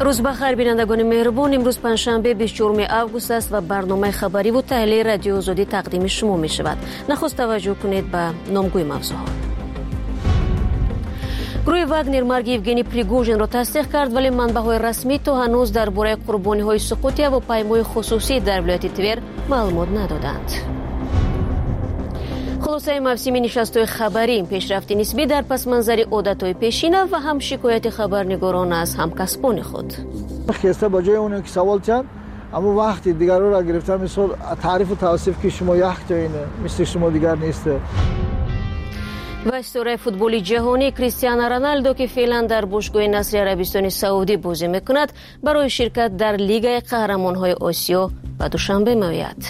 روز بخیر بینندگان مهربان، امروز پنجشنبه 24 آگوست است و برنامه خبری و تحلیل رادیو آزادی تقدیم شما می شود. نخست توجه کنید به نامگوی موضوعات. گروه واگنر مرگ یوگنی پریگوژین را تصدیق کرد، ولی منبع‌های رسمی تا هنوز درباره قربانی‌های سقوط هواپیمای خصوصی در ولایت تور معلومات ندادند. خلاصه موسمی نشست‌های خبری، پیشرفتی نسبی در پس منظر عادت‌های پیشین و هم شکایت خبرنگاران از همکسبان خود. خیسته با جای اون که سوال چند، اما وقتی دیگر رو را گرفتم، مثل تعریف و توصیف که شما یک تا اینه، مثل شما دیگر نیسته. و استوره فوتبالی جهانی کریستیانو رونالدو که فعلا در باشگاه نصر عربستان سعودی بازی میکند، برای شرکت در لیگ قهرمان‌های آسیا به دوشنبه میآید.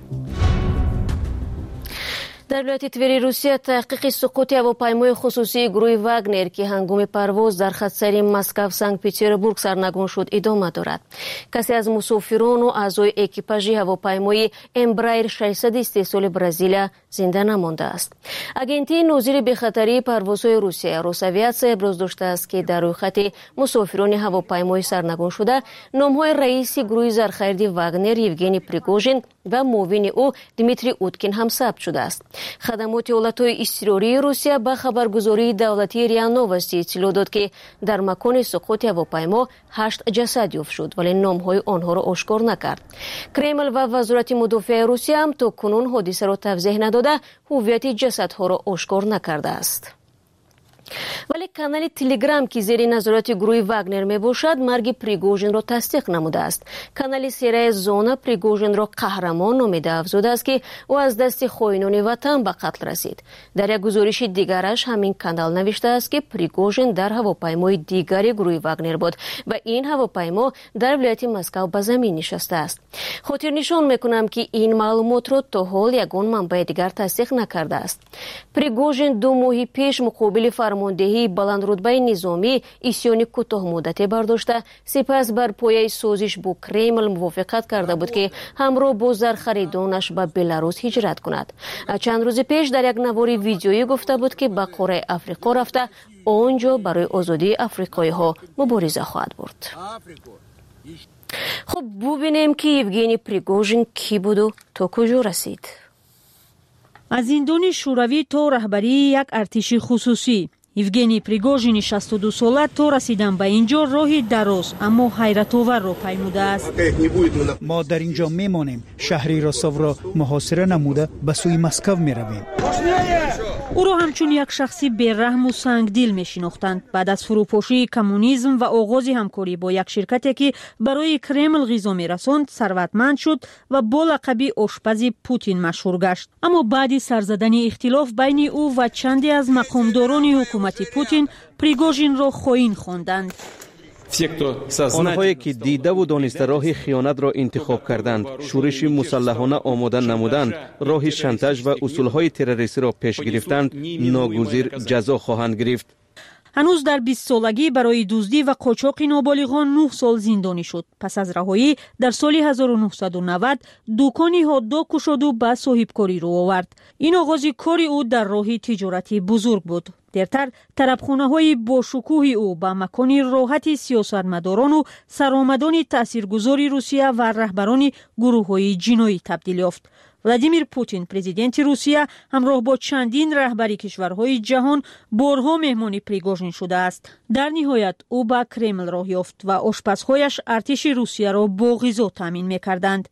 در ولایت توری روسیه تحقیق سقوط هواپیمای خصوصی گروه واگنر که هنگام پرواز در خط سری مسکو سنت پترزبورگ سرنگون شد ادامه دارد. کسی از مسافران و اعضای اکیپاژ هواپیمای امبرایر 600 استحصال برزیلیا زنده نمانده است. اگنتی نظیر به خطری پروازهای روسیه روساویاتسیا ابراز داشته است که در روی خط مسافران هواپیمای سرنگون شده نام‌های رئیس گروه زرخیردی واگنر یوگنی پریگوژین و معاون او دیمیتری اوتکین هم ثبت شده است. خدمات ایالت‌های اضطراری روسیه به خبرگزاری دولتی ریا نووستی اطلاع داد که در مکان سقوط هواپیما 8 جسد یافت شد، ولی نام‌های آنها را آشکار نکرد. کرمل و وزارت مدافع روسیه هم تا کنون حادثه را توضیح نداده هویت جسدها را آشکار نکرده است. ولی کانال تلگرام که زیر نظارت گروه واگنر می باشد مرگ پریگوژین را تصدیق نموده است. کانال سیره زونا پریگوژین را قهرمان نامیده افزوده است که او از دست خائنان وطن به قتل رسید. در یک گزارش دیگرش همین کانال نوشته است که پریگوژین در هواپیمای دیگری گروه واگنر بود و این هواپیما در ولایت مسکو به زمین نشسته است. خاطر نشان میکنم که این معلومات را تا حال یگان منبع دیگر تصدیق نکرده است. پریگوژین 2 ماه پیش مقابل فرماندهی بلند رتبه نظامی اسیان کوتاه مدتی برداشته، سپس بر پایه سازش با کرمل موافقت کرده بود که همراه با زرخریدانش به بلاروس هجرت کند. چند روز پیش در یک نوار ویدیویی گفته بود که به قاره افریقا رفته آنجا برای آزادی افریقایی ها مبارزه خواهد برد. خب ببینیم که یوگنی پریگوژین کی بود و تا کجا رسید. از زندان شوروی تا رهبری یک ارتش خصوصی، یوگنی پریگوژین 62 ساله تا رسیدن به اینجا راهی دراز اما حیرت آور را پیموده است. ما در اینجا میمانیم، شهری راستاو را محاصره نموده به سوی مسکو میرویم. او را همچون یک شخصی بی‌رحم و سنگدل میشناختند. بعد از فروپاشی کمونیسم و آغاز همکاری با یک شرکتی که برای کرمل غذا میرساند ثروتمند شد و با لقب آشپز پوتین مشهور گشت. اما بعد سرزدن اختلاف بین او و چندی از مقامداران حکومت پوتین، پریگوژین را خائن خواندند. آنهایی که دیده و دانسته راه خیانت را انتخاب کردند، شورش مسلحانه آماده نمودند، راه شانتاژ و اصولهای تروریستی را پیش گرفتند، ناگزیر جزا خواهند گرفت. هنوز در 20 سالگی برای دزدی و قاچاق نابالغان 9 سال زندانی شد. پس از رهایی در سال 1990 دکانی هات‌داگ گشاد و به صاحبکاری رو آورد. این آغاز کاری او در راه تجارتی بزرگ بود. دیرتر طربخانه‌های با شکوه او به مکان راحت سیاستمداران و سرآمدان تاثیرگذار روسیه و رهبران گروه‌های جنایی تبدیل یافت. ولادیمیر پوتین پرزیدنت روسیه همراه با چندین رهبری کشورهای جهان بارها مهمان پریگوژین شده است. در نهایت او به کرمل راه یافت و آشپزهایش ارتش روسیه را با غذا تامین می‌کردند.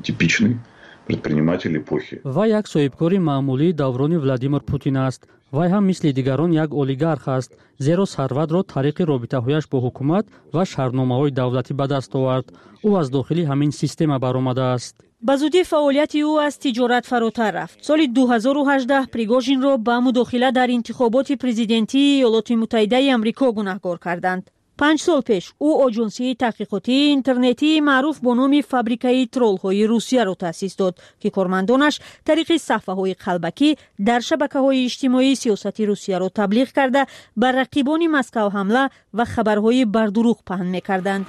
و یک صاحبکار معمولی دوران ولادیمیر پوتین است. وی هم مثل دیگران یک اولیگارخ است، زیرا ثروت را طریق رابطه‌هایش با حکومت و شهرنامه‌های دولتی به دست آورد. او از داخلی همین سیستم برآمده است. به زودی فعالیت او از تجارت فراتر رفت. سال 2018 پریگوژین را به مداخله در انتخابات پرزیدنتی ایالات متحده آمریکا گناهکار کردند. 5 سال پیش او آژانسی تحقیقاتی اینترنتی معروف با نام فابریکه ترول‌های روسیه را تأسیس داد که کارمندانش طریق صفحه‌های قلبکی در شبکه‌های اجتماعی سیاست روسیه را تبلیغ کرده بر رقیبان مسکو حمله و خبرهای بر دروغ پهن می‌کردند.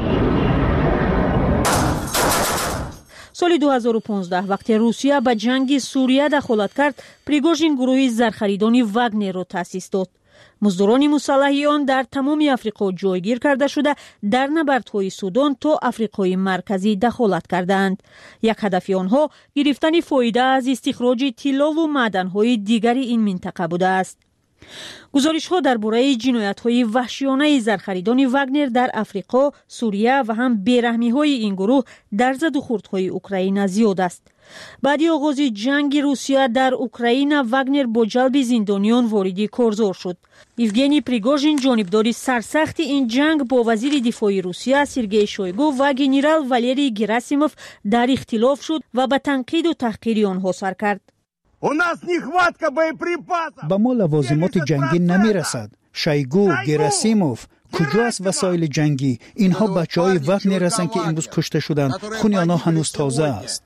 سال 2015 وقتی روسیه به جنگ سوریه دخالت کرد، پریگوژین گروه زرخریدان واگنر را تأسیس داد. مزدوران مسلحی آن در تمام افریقا جایگیر کرده شده در نبردهای سودان تا آفریقای مرکزی دخالت کردند. یک هدف آنها گرفتن فایده از استخراج طلا و معدن‌های دیگر این منطقه بوده است. گزارش‌ها درباره جنایت‌های وحشیانه زرخریدان واگنر در افریقا، سوریه و هم بیرحمی‌های این گروه در زد و خوردهای اوکراین زیاد است. بعد آغاز جنگ روسیه در اوکراین، واگنر با جلب زندانیان وارد کارزار شد. یوگنی پریگوژین، جانبدار سرسخت این جنگ، با وزیر دفاع روسیه سرگئی شویگو و گنرال والری گراسیموف در اختلاف شد و به تنقید و تحقیر آنها سر کرد. به ما لوازمات جنگی نمی رسد. شویگو، گراسیموف، کجا است وسایل جنگی؟ اینها بچه‌های واگنر هستند که امروز کشته شدند. خون آنها هنوز تازه است.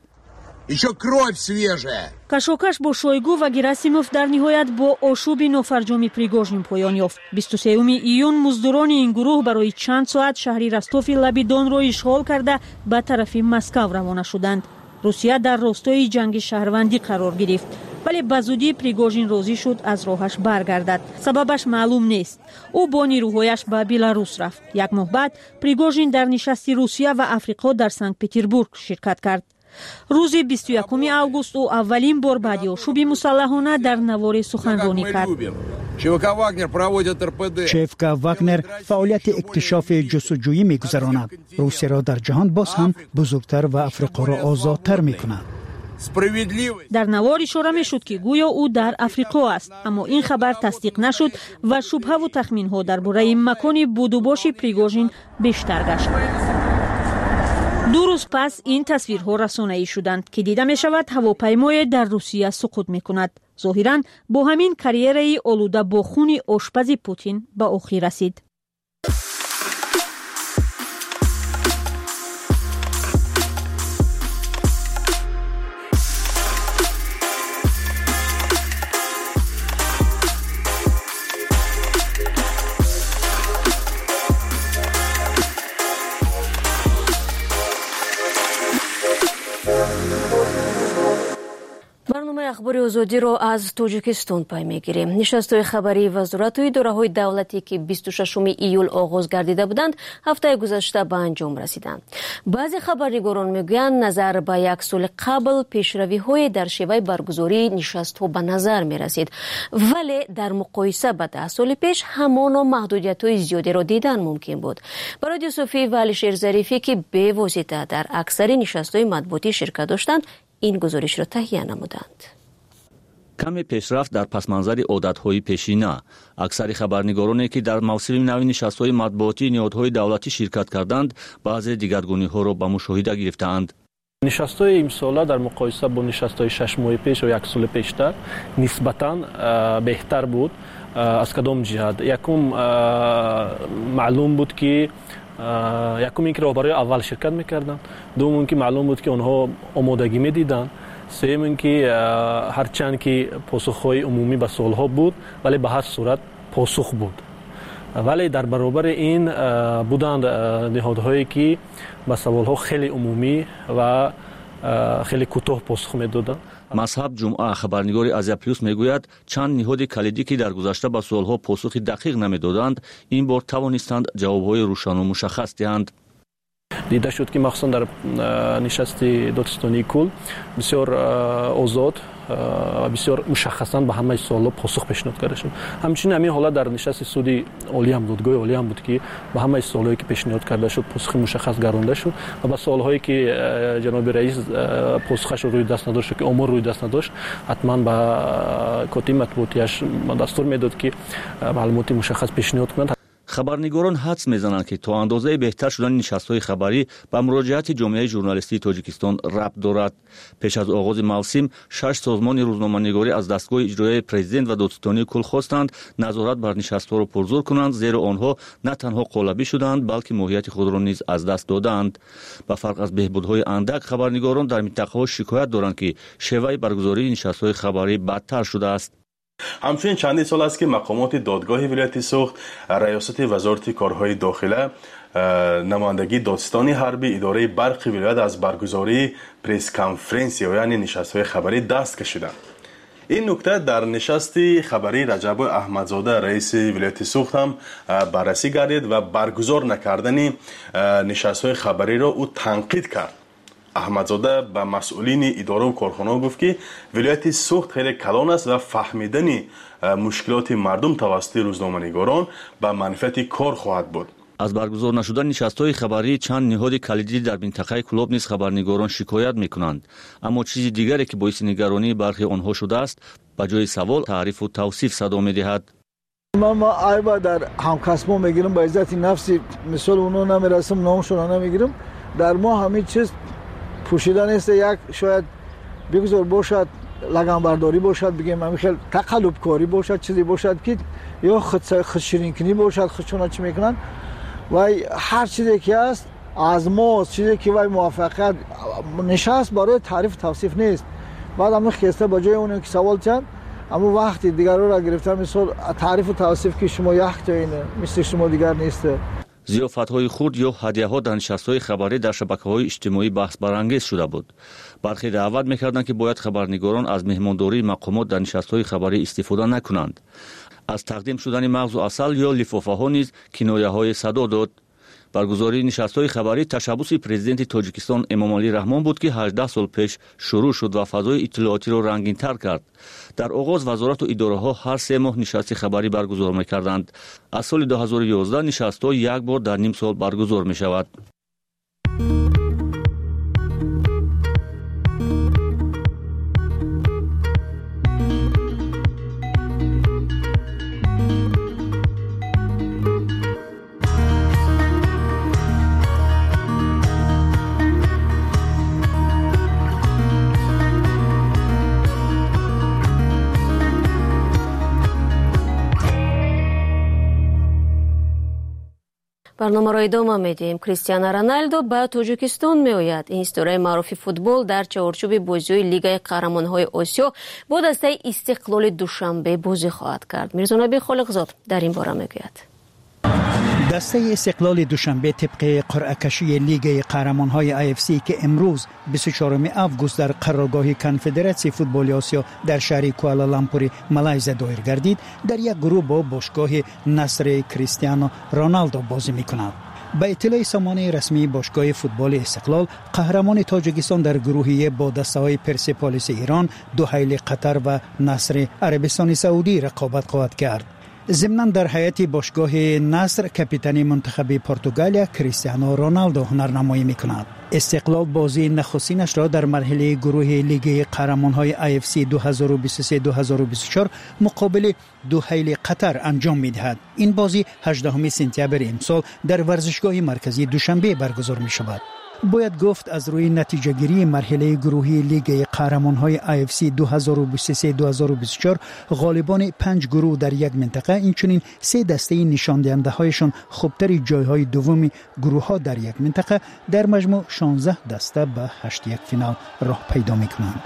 کشاکش با شویگو و گراسیموف در نهایت با آشوب نافرجام پریگوژین پایان یافت. 23 ایون مزدوران این گروه برای چند ساعت شهر رستوف لب دون را اشغال کرده به طرف مسکو روانه شدند. روسیه در راستای جنگ شهروندی قرار گرفت، ولی به زودی پریگوژین راضی شد از راهش برگردد. سببش معلوم نیست. او با نیروهایش به بلاروس رفت. یک ماه بعد پریگوژین در نشست روسیه و افریقا در سنت پترزبورگ شرکت کرد. روز 21 آگوست او اولین بار بعد آشوب مسلحانه در نوار سخنرانی کرد. چفکا واگنر فعالیت اکتشاف جستجویی می‌گذراند. روسیه را در جهان باز هم بزرگتر و افریقا را آزادتر می‌کند. در نوار اشاره می‌شد که گویا او در افریقا است، اما این خبر تصدیق نشد و شبهه و تخمین‌ها درباره مکان بود و باش پریگوژین بیشتر گشت. 2 روز پس این تصویرها رسانه‌ای شدند که دیده می‌شود هواپیمای در روسیه سقوط می‌کند. ظاهراً با همین کاریری آلوده با خون آشپز پوتین به آخر رسید. اخبار آزادی را از تاجیکستان پی میگیریم. نشست‌های خبری وزارت و اداره‌های دولتی که 26 ایول آغاز گردیده بودند، هفته گذشته به انجام رسیدند. بعضی خبرنگاران میگویند نظر به یک سال قبل پیشروی‌های در شیوه برگزاری نشست‌ها به نظر می‌رسید، ولی در مقایسه با 10 سال پیش همان محدودیت‌های زیادی را دیدن ممکن بود. برای یوسفی و علیشیر ظریفی که به واسطه در اکثر نشست‌های مطبوعاتی شرکت داشتند، این گزارش را تهیه نمودند. کمی پیشرفت در پسمانظر عادت‌های پیشینه. اکثر خبرنگارانی که در موسم نو نشست‌های مطبوعاتی نهادهای دولتی شرکت کردند، بعضی دیگرگونی‌ها را به مشاهده گرفتند. نشست‌های امساله در مقایسه با نشست‌های 6 ماه پیش و 1 سال پیشتر نسبتاً بهتر بود. از کدام جهت؟ یکم معلوم بود که یکم اینکه راهبرای اول شرکت می‌کردند، دوم اینکه معلوم بود که آنها آمادگی می‌دیدند، سوم اینکه هرچند که پاسخ‌های عمومی به سوال‌ها بود ولی به هر صورت پاسخ بود، ولی در برابر این بودند نهادهایی که به سوال‌ها خیلی عمومی و خیلی کوتاه پاسخ می‌دادند. مذهب جمعه خبرنگار آزیا پلوس میگوید چند نهاد کلیدی که در گذشته به سوال‌ها پاسخ دقیق نمی‌دادند، این بار توانستند جواب‌های روشن و مشخص دهند. دیده شد که مخصوصا در نشست دادستانی کل بسیار آزاد و بسیار مشخصاً به همه سوالات پاسخ پیشنهاد کرده شد. همچنین همین حالت در نشست سودی عالی هم دادگاه عالی هم بود که به همه سوالایی که پیشنهاد کرده شد پاسخ مشخص گرانده شد و به سوالهایی که جناب رئیس پاسخش روی دست نداشت که امور روی دست نداشت، حتما به کاتب مطبوعاتیش دستور میداد که معلومات مشخص پیشنهاد کنند. خبرنگاران حدس میزنند که تا اندازه بهتر شدن نشست‌های خبری به مراجعت جامعه ژورنالیستی تاجیکستان ربط دارد. پیش از آغاز موسم 6 سازمان روزنامه‌نگاری از دستگاه اجرایی پرزیدنت و دادستانی کل خواستند نظارت بر نشست‌ها را پرزور کنند، زیرا آنها نه تنها قالبی شدند بلکه ماهیت خود را نیز از دست دادند. به فرق از بهبودهای اندک، خبرنگاران در منطقه‌ها شکایت دارند که شیوه برگزاری نشست‌های خبری بدتر شده است. همچنین چندین سال است که مقامات دادگاه ولایت سوخت، ریاست وزارت کارهای داخله، نمایندگی دادستانی حربی، اداره برق ولایت از برگزاری پریس کانفرنس یعنی نشست‌های خبری دست کشیدند. این نکته در نشست خبری رجب احمدزاده رئیس ولایت سوخت هم بررسی گردید و برگزار نکردن نشست‌های خبری را او تنقید کرد. احمدزاده به مسئولین اداره و کارخانه گفت که ولایت سوخت خیلی کلان است و فهمیدن مشکلات مردم توسط روزنامه‌نگاران به منفعت کار خواهد بود. از برگزار نشدن نشست‌های خبری چند نهاد کلیدی در منطقه کلوب نیز خبرنگاران شکایت می‌کنند، اما چیز دیگری که باعث نگرانی برخی آنها شده است به جای سوال تعریف و توصیف صدا می‌دهد. ما عیب در همکسب‌ها می‌گیریم، به عزت نفسی مثال اونها نمی‌رسم، نامشون نمی‌گیریم. در ما همین چیز پوشیده نیست. یک شاید بگذار باشد لگنبرداری باشد، بگیم همین خیلی تقلب کاری باشد، چیزی باشد که یا خود شیرین کنی باشد، خودشون چی میکنن و هر چیزی که است از ما چیزی که وای موافقت نشست برای تعریف توصیف نیست. بعد همین خسته با جای اون که سوال چند اما وقتی دیگر را گرفتم مثال تعریف و توصیف که شما یک تا اینه مثل شما دیگر نیست. ضیافت‌های خرد یا هدیه‌ها در نشست‌های خبری در شبکه‌های اجتماعی بحث برانگیز شده بود. برخی دعوت می‌کردند که باید خبرنگاران از مهمانداری مقامات در نشست‌های خبری استفاده نکنند. از تقدیم شدن مغز و عسل یا لفافه‌ها نیز کنایه‌های صدا داد. برگزاری نشست‌های خبری تشبث پرزیدنت تاجیکستان امامعلی رحمان بود که 18 سال پیش شروع شد و فضای اطلاعاتی را رنگین‌تر کرد. در آغاز وزارت و اداره‌ها هر 3 ماه نشست خبری برگزار می‌کردند. از سال 2011 نشست‌ها یک بار در نیم سال برگزار می‌شود. برنامه را ادامه میدیم. کریستیانو رونالدو به تاجیکستان میآید. این استوره معروف فوتبال در چارچوب بازی لیگ قهرمان‌های آسیا با دسته استقلال دوشنبه بازی خواهد کرد. میرزا نبی خالقزاد در این باره میگوید. دسته استقلال دوشنبه طبق قرعه کشی لیگ قهرمان‌های AFC که امروز 24 آگوست در قرارگاه کنفدراسیون فوتبال آسیا در شهر کوالالامپور مالایزیا دایر گردید، در یک گروه با باشگاه نصر کریستیانو رونالدو بازی می‌کند. به اطلاع سامانه رسمی باشگاه فوتبال استقلال، قهرمان تاجیکستان در گروهی با دسته‌های پرسپولیس ایران، دوحیل قطر و نصر عربستان سعودی رقابت خواهد کرد. ضمناً در هیئت باشگاه نصر کاپیتان منتخب پرتغالیا کریستیانو رونالدو هنرنمایی می‌کند. استقلال بازی نخستینش را در مرحله گروه لیگ قهرمان‌های AFC 2023-2024 مقابل دوحیل قطر انجام می‌دهد. این بازی 18 سپتامبر امسال در ورزشگاه مرکزی دوشنبه برگزار می‌شود. باید گفت از روی نتیجه گیری مرحله گروهی لیگ قهرمان‌های AFC 2023-2024 غالبان 5 گروه در یک منطقه، اینچنین 3 دسته نشان دهنده هایشان خوبترین جایهای دومی گروه ها در یک منطقه در مجموع 16 دسته به 8 یک فینال راه پیدا می‌کنند.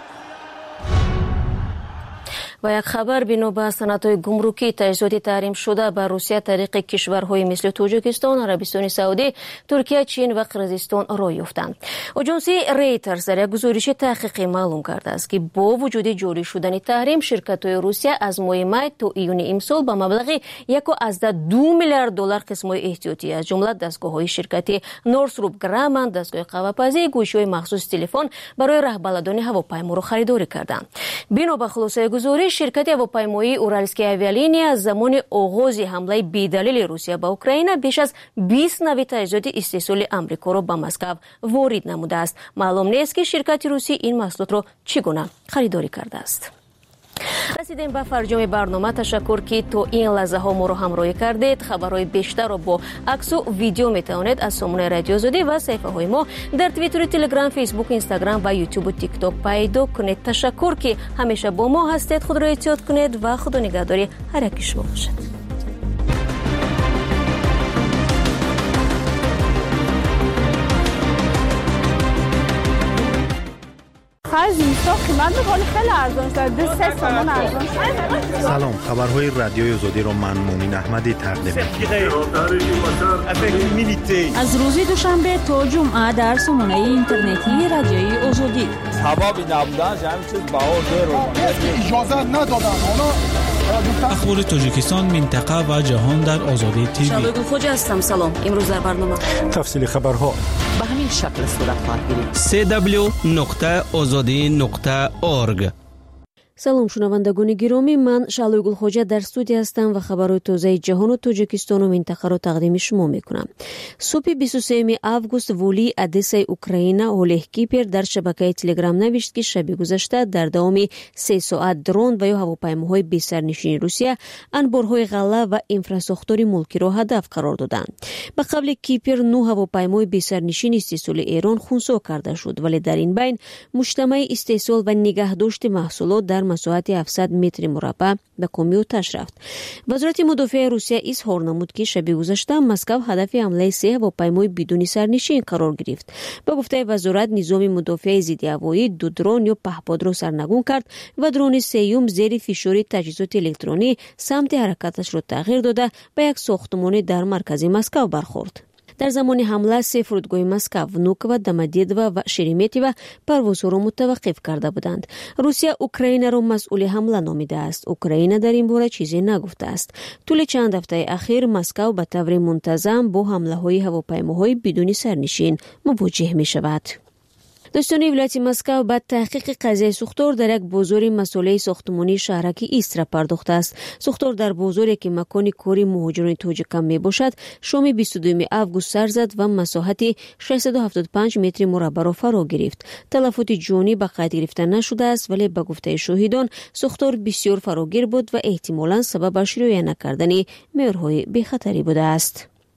و یک خبر بینو به صنعت‌های گمرکی تجهیزات تحریم شده به روسیه طریق کشورهای مثل تاجیکستان، عربستان سعودی، ترکیه، چین و قرقیزستان راه یافتند. آژانس ریترز در یک گزارش تحقیقی معلوم کرده است که با وجود جاری شدن تحریم، شرکت‌های روسیه از ماه می تا ایون امسال به مبلغ 1.2 میلیارد دلار قسم‌های احتیاطی از جمله دستگاه‌های شرکتی نورثروپ گرامن، دستگاه قهوه‌پزی، گوشی‌های مخصوص تلفن برای رهبردان هواپیما را خریداری کردند. بنا به خلاصه گزارش، شرکت هواپیمایی اورالسکی اویالینیا از زمان آغاز حمله بی‌دلیل روسیه به اوکراین بیش از 20 نوع تجهیزات استحصال آمریکا را به مسکو وارد نموده است. معلوم نیست که شرکت روسی این محصولات را چگونه خریداری کرده است. رسیدیم به فرجام برنامه. تشکر که تو این لحظه ها ما رو همراهی کردید. خبرهای بیشتر رو با عکس و ویدیو میتوانید از سامانه رادیو آزادی و صفحه های ما در توییتر، تلگرام، فیسبوک، اینستاگرام و یوتیوب و تیک تاک پیدا کنید. تشکر که همیشه با ما هستید. خود را احتیاط کنید و خدا نگهداری هر یک شما باشد. قیمت ولی خیلی ارزان شد. 2 تومان ارزان شد. سلام، خبرهای رادیوی آزادی را من مومین احمدی تقدیم می‌کنم. از روز دوشنبه تا جمعه در سامانه اینترنتی رادیوی آزادی. هوا نبودن همین چیز بهار اجازه ندادن. اخبار تاجیکستان، منطقه و جهان در آزادی تیوی. شالوی خوج هستم. سلام. امروز در برنامه تفصیل خبرها به همین شکل صورت خواهد گرفت. www.azadi.org. салом шунавандагони гиромӣ, ман шаълои гулхоҷа дар студия ҳастам ва хабарҳои тозаи ҷаҳону тоҷикистону минтақаро тақдими шумо мекунам. субҳи 23 август волии Одессаи Украина Олег Кипер дар шабакаи Телеграм навишт ки шаби гузашта дар давоми 3 соат дрон ва ё ҳавопаймоҳои бесарнишини Русия анборҳои ғалла ва инфрасохтори мулкиро ҳадаф қарор доданд. ба қавли Кипер 9 ҳавопаймои бесарнишини истеҳсоли Эрон хунсо карда шуд, вале дар ин байн муҷтамаи истеҳсол ва нигаҳдошти маҳсулот дар масоҳати 700 метри мураббаъ ба коми оташ рафт. вазорати мудофиаи Русия изҳор намуд ки шаби гузашта Москав ҳадафи ҳамлаи 3 ҳавопаймои бидуни сарнишин қарор гирифт. ба гуфтаи вазорат, низоми мудофиаи зиддиҳавоӣ 2 дрон ё паҳподро сарнагун кард ва дрони сеюм зери фишори таҷҳизоти электронӣ самти ҳаракаташро тағйир дода ба як сохтмоне дар маркази Москав бархӯрд. дар замони ҳамла 3 фурудгоҳи Москав, Внуково, Домодедово ва Шереметьево парвозҳоро мутаваққиф карда буданд. Русия Украинаро масъули ҳамла номидааст. Украина дар ин бора чизе нагуфтааст. тӯли чанд ҳафтаи ахир Москав ба таври мунтазам бо ҳамлаҳои ҳавопаймоҳои бидуни сарнишин мувоҷеҳ мешавад. достони вилояти Москав ба таҳқиқи қазияи сӯхтор дар як бозори масъулияи сохтмонии шаҳраки Истра пардохтааст. сӯхтор дар бозоре ки макони кори муҳоҷирони тоҷикам мебошад, шоми 22 август сар зад ва масоҳати 675 метри мураббаъро фаро гирифт. талафоти ҷонӣ ба қайд гирифта нашудааст, вале ба гуфтаи шоҳидон сӯхтор бисёр фарогир буд ва эҳтимолан сабабаш риоя накардани меъёрҳои бехатарӣ будааст.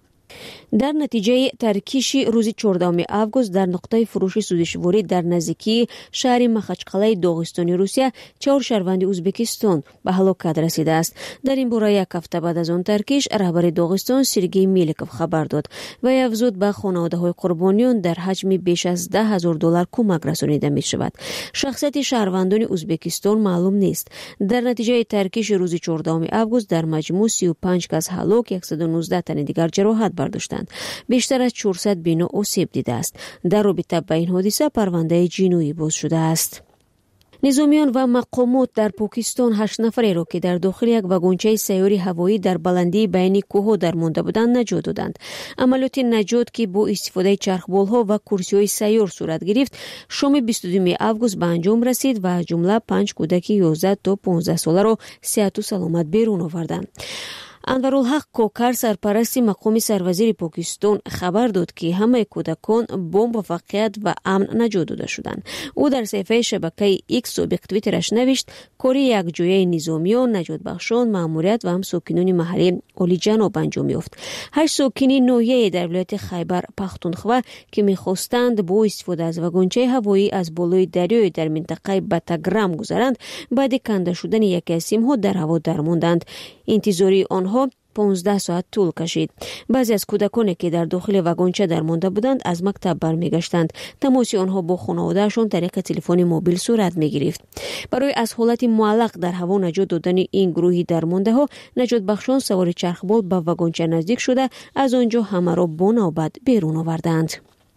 дар натиҷаи таркиши рӯзи 14 август дар нуқтаи фурӯши судишворӣ дар наздикии шаҳри Махачқалаи Доғистони Русия 4 шаҳрванди Ӯзбекистон ба ҳалокат расидааст. дар ин бора як ҳафта баъд аз он таркиш раҳбари Доғистон Сергей Меликов хабар дод ва афзуд ба хонаводаҳои қурбониён дар ҳаҷми беш аз $10,000 кӯмак расонида мешавад. шахсияти шаҳрвандони Ӯзбекистон маълум нест. дар натиҷаи таркиши рӯзи 14 август дар маҷмӯъ 35 кас ҳалок, 119 тани дигар ҷароҳат бардоштанд. бештар аз 400 бино осеб дидааст. дар робита ба ин ҳодиса парвандаи ҷиноӣ боз шудааст. низомиён ва мақомот дар Покистон 8 нафареро ки дар дохили як вагончаи сайёри ҳавоӣ дар баландии байни кӯҳҳо дармонда буданд наҷот доданд. амалиёти наҷот ки бо истифодаи чархболҳо ва курсиҳои сайёр сурат гирифт, шоми 22 август ба анҷом расид ва аз ҷумла 5 кӯдаки 11 то 15 соларо сеҳату саломат берун оварданд. Анварулҳақ Кокар, сарпарасти мақоми сарвазири Покистон, хабар дод ки ҳамаи кӯдакон бо муваффақият ва амн наҷот дода шуданд. ӯ дар саҳифаи шабакаи X собиқ твиттераш навишт: кори якҷояи низомиён, наҷотбахшон, маъмурият ва ҳам сокинони маҳаллӣ олиҷаноб анҷом ёфт. 8 сокини ноҳияе дар вилояти Хайбар Пахтунхва ки мехостанд бо истифода аз вагончаи ҳавоӣ аз болои дарёе дар минтақаи Батаграм гузаранд, баъди канда шудани яке аз симҳо дар ҳаво дармонданд. интизори онҳо 15 соат тӯл кашид. баъзе аз кӯдаконе ки дар дохили вагонча дармонда буданд аз мактаб бармегаштанд. тамоси онҳо бо хонаводаашон тариқи телефони мобил сурат мегирифт. барои аз ҳолати муаллақ дар ҳаво наҷот додани ин гурӯҳи дармондаҳо, наҷотбахшон савори чархбол ба вагонча наздик шуда, аз он ҷо ҳамаро бо навбат берун оварданд.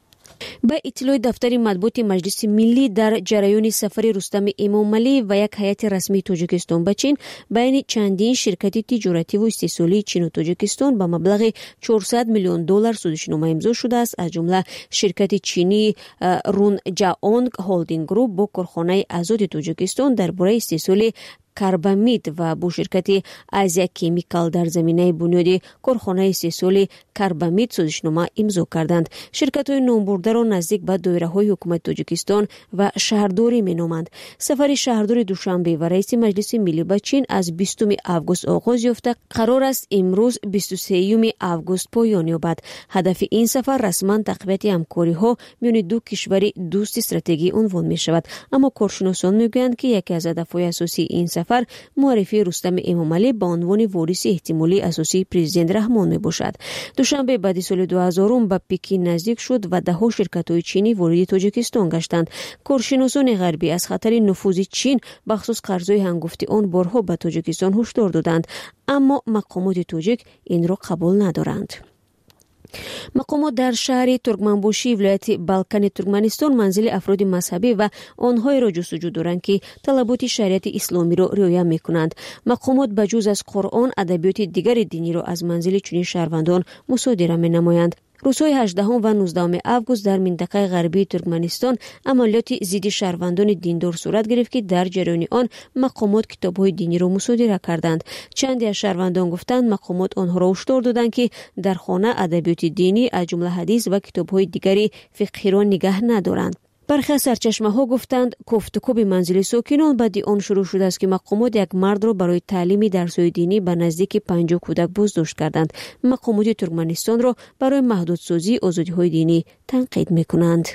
ба иттилои дафтари матбуоти Маҷлиси Миллӣ, дар ҷараёни сафари Рустами Эмомалӣ ва як ҳайати расмии Тоҷикистон ба Чин байни чандин ширкати тиҷоративу истеҳсолии Чину Тоҷикистон ба маблағи $400 миллион судишнома имзо шудааст. аз ҷумла ширкати чинии Рунҷаонг Холдинг Груп бо корхонаи Азоди Тоҷикистон дар бораи истеҳсоли карбамид ва бо ширкати Азия Кемикал дар заминаи бунёди корхонаи истеҳсоли карбамид созишнома имзо карданд. ширкатҳои номбурдаро наздик ба доираҳои ҳукумати Тоҷикистон ва шаҳрдорӣ меноманд. сафари шаҳрдори Душанбе ва раиси Маҷлиси Миллӣ ба Чин аз 20 август оғоз ёфта, қарор аст имрӯз 23 август поён ёбад. ҳадафи ин сафар расман тақвияти ҳамкориҳо миёни ду кишвари дӯсти стратегӣ унвон мешавад. аммо коршиносон мегӯянд ки яке аз ҳадафҳои асосии ин сафар муаррифии Рустами Эмомалӣ ба унвони вориси эҳтимолии асосии президент Раҳмон мебошад. دوشنبه بعد سال 2000 به پکین نزدیک شد و دهها شرکت‌های چینی وارد تاجیکستان گشتند. کارشناسان غربی از خطر نفوذ چین بخصوص قرض‌های هنگفتی آن بارها به تاجیکستان هشدار دادند، اما مقامات تاجیک این را قبول ندارند. مقامات در شهر ترکمنبوشی ولایت بالکان ترکمنستان منزل افراد مذهبی و آنهایی را جستجو دارند که طلبات شریعت اسلامی را رعایت می‌کنند. مقامات بجز از قرآن ادبیات دیگر دینی را از منزل چنین شهروندان مصادره می‌نمایند. روزهای 18 و 19 آگوست در منطقه غربی ترکمنستان عملیات ضد شهروندان دیندار صورت گرفت که در جریان آن مقامات کتاب‌های دینی را مصادره کردند. چندی از شهروندان گفتند مقامات آنها را هشدار دادند که در خانه ادبیات دینی از جمله حدیث و کتاب‌های دیگری فقهی را نگه ندارند. برخی از سرچشمه‌ها گفتند گفتگو به منزل ساکنان بعد آن شروع شده است که مقامات یک مرد را برای تعلیم درس‌های دینی به نزدیک 50 کودک بازداشت کردند. مقامات ترکمنستان را برای محدودسازی آزادی‌های دینی تنقید می‌کنند.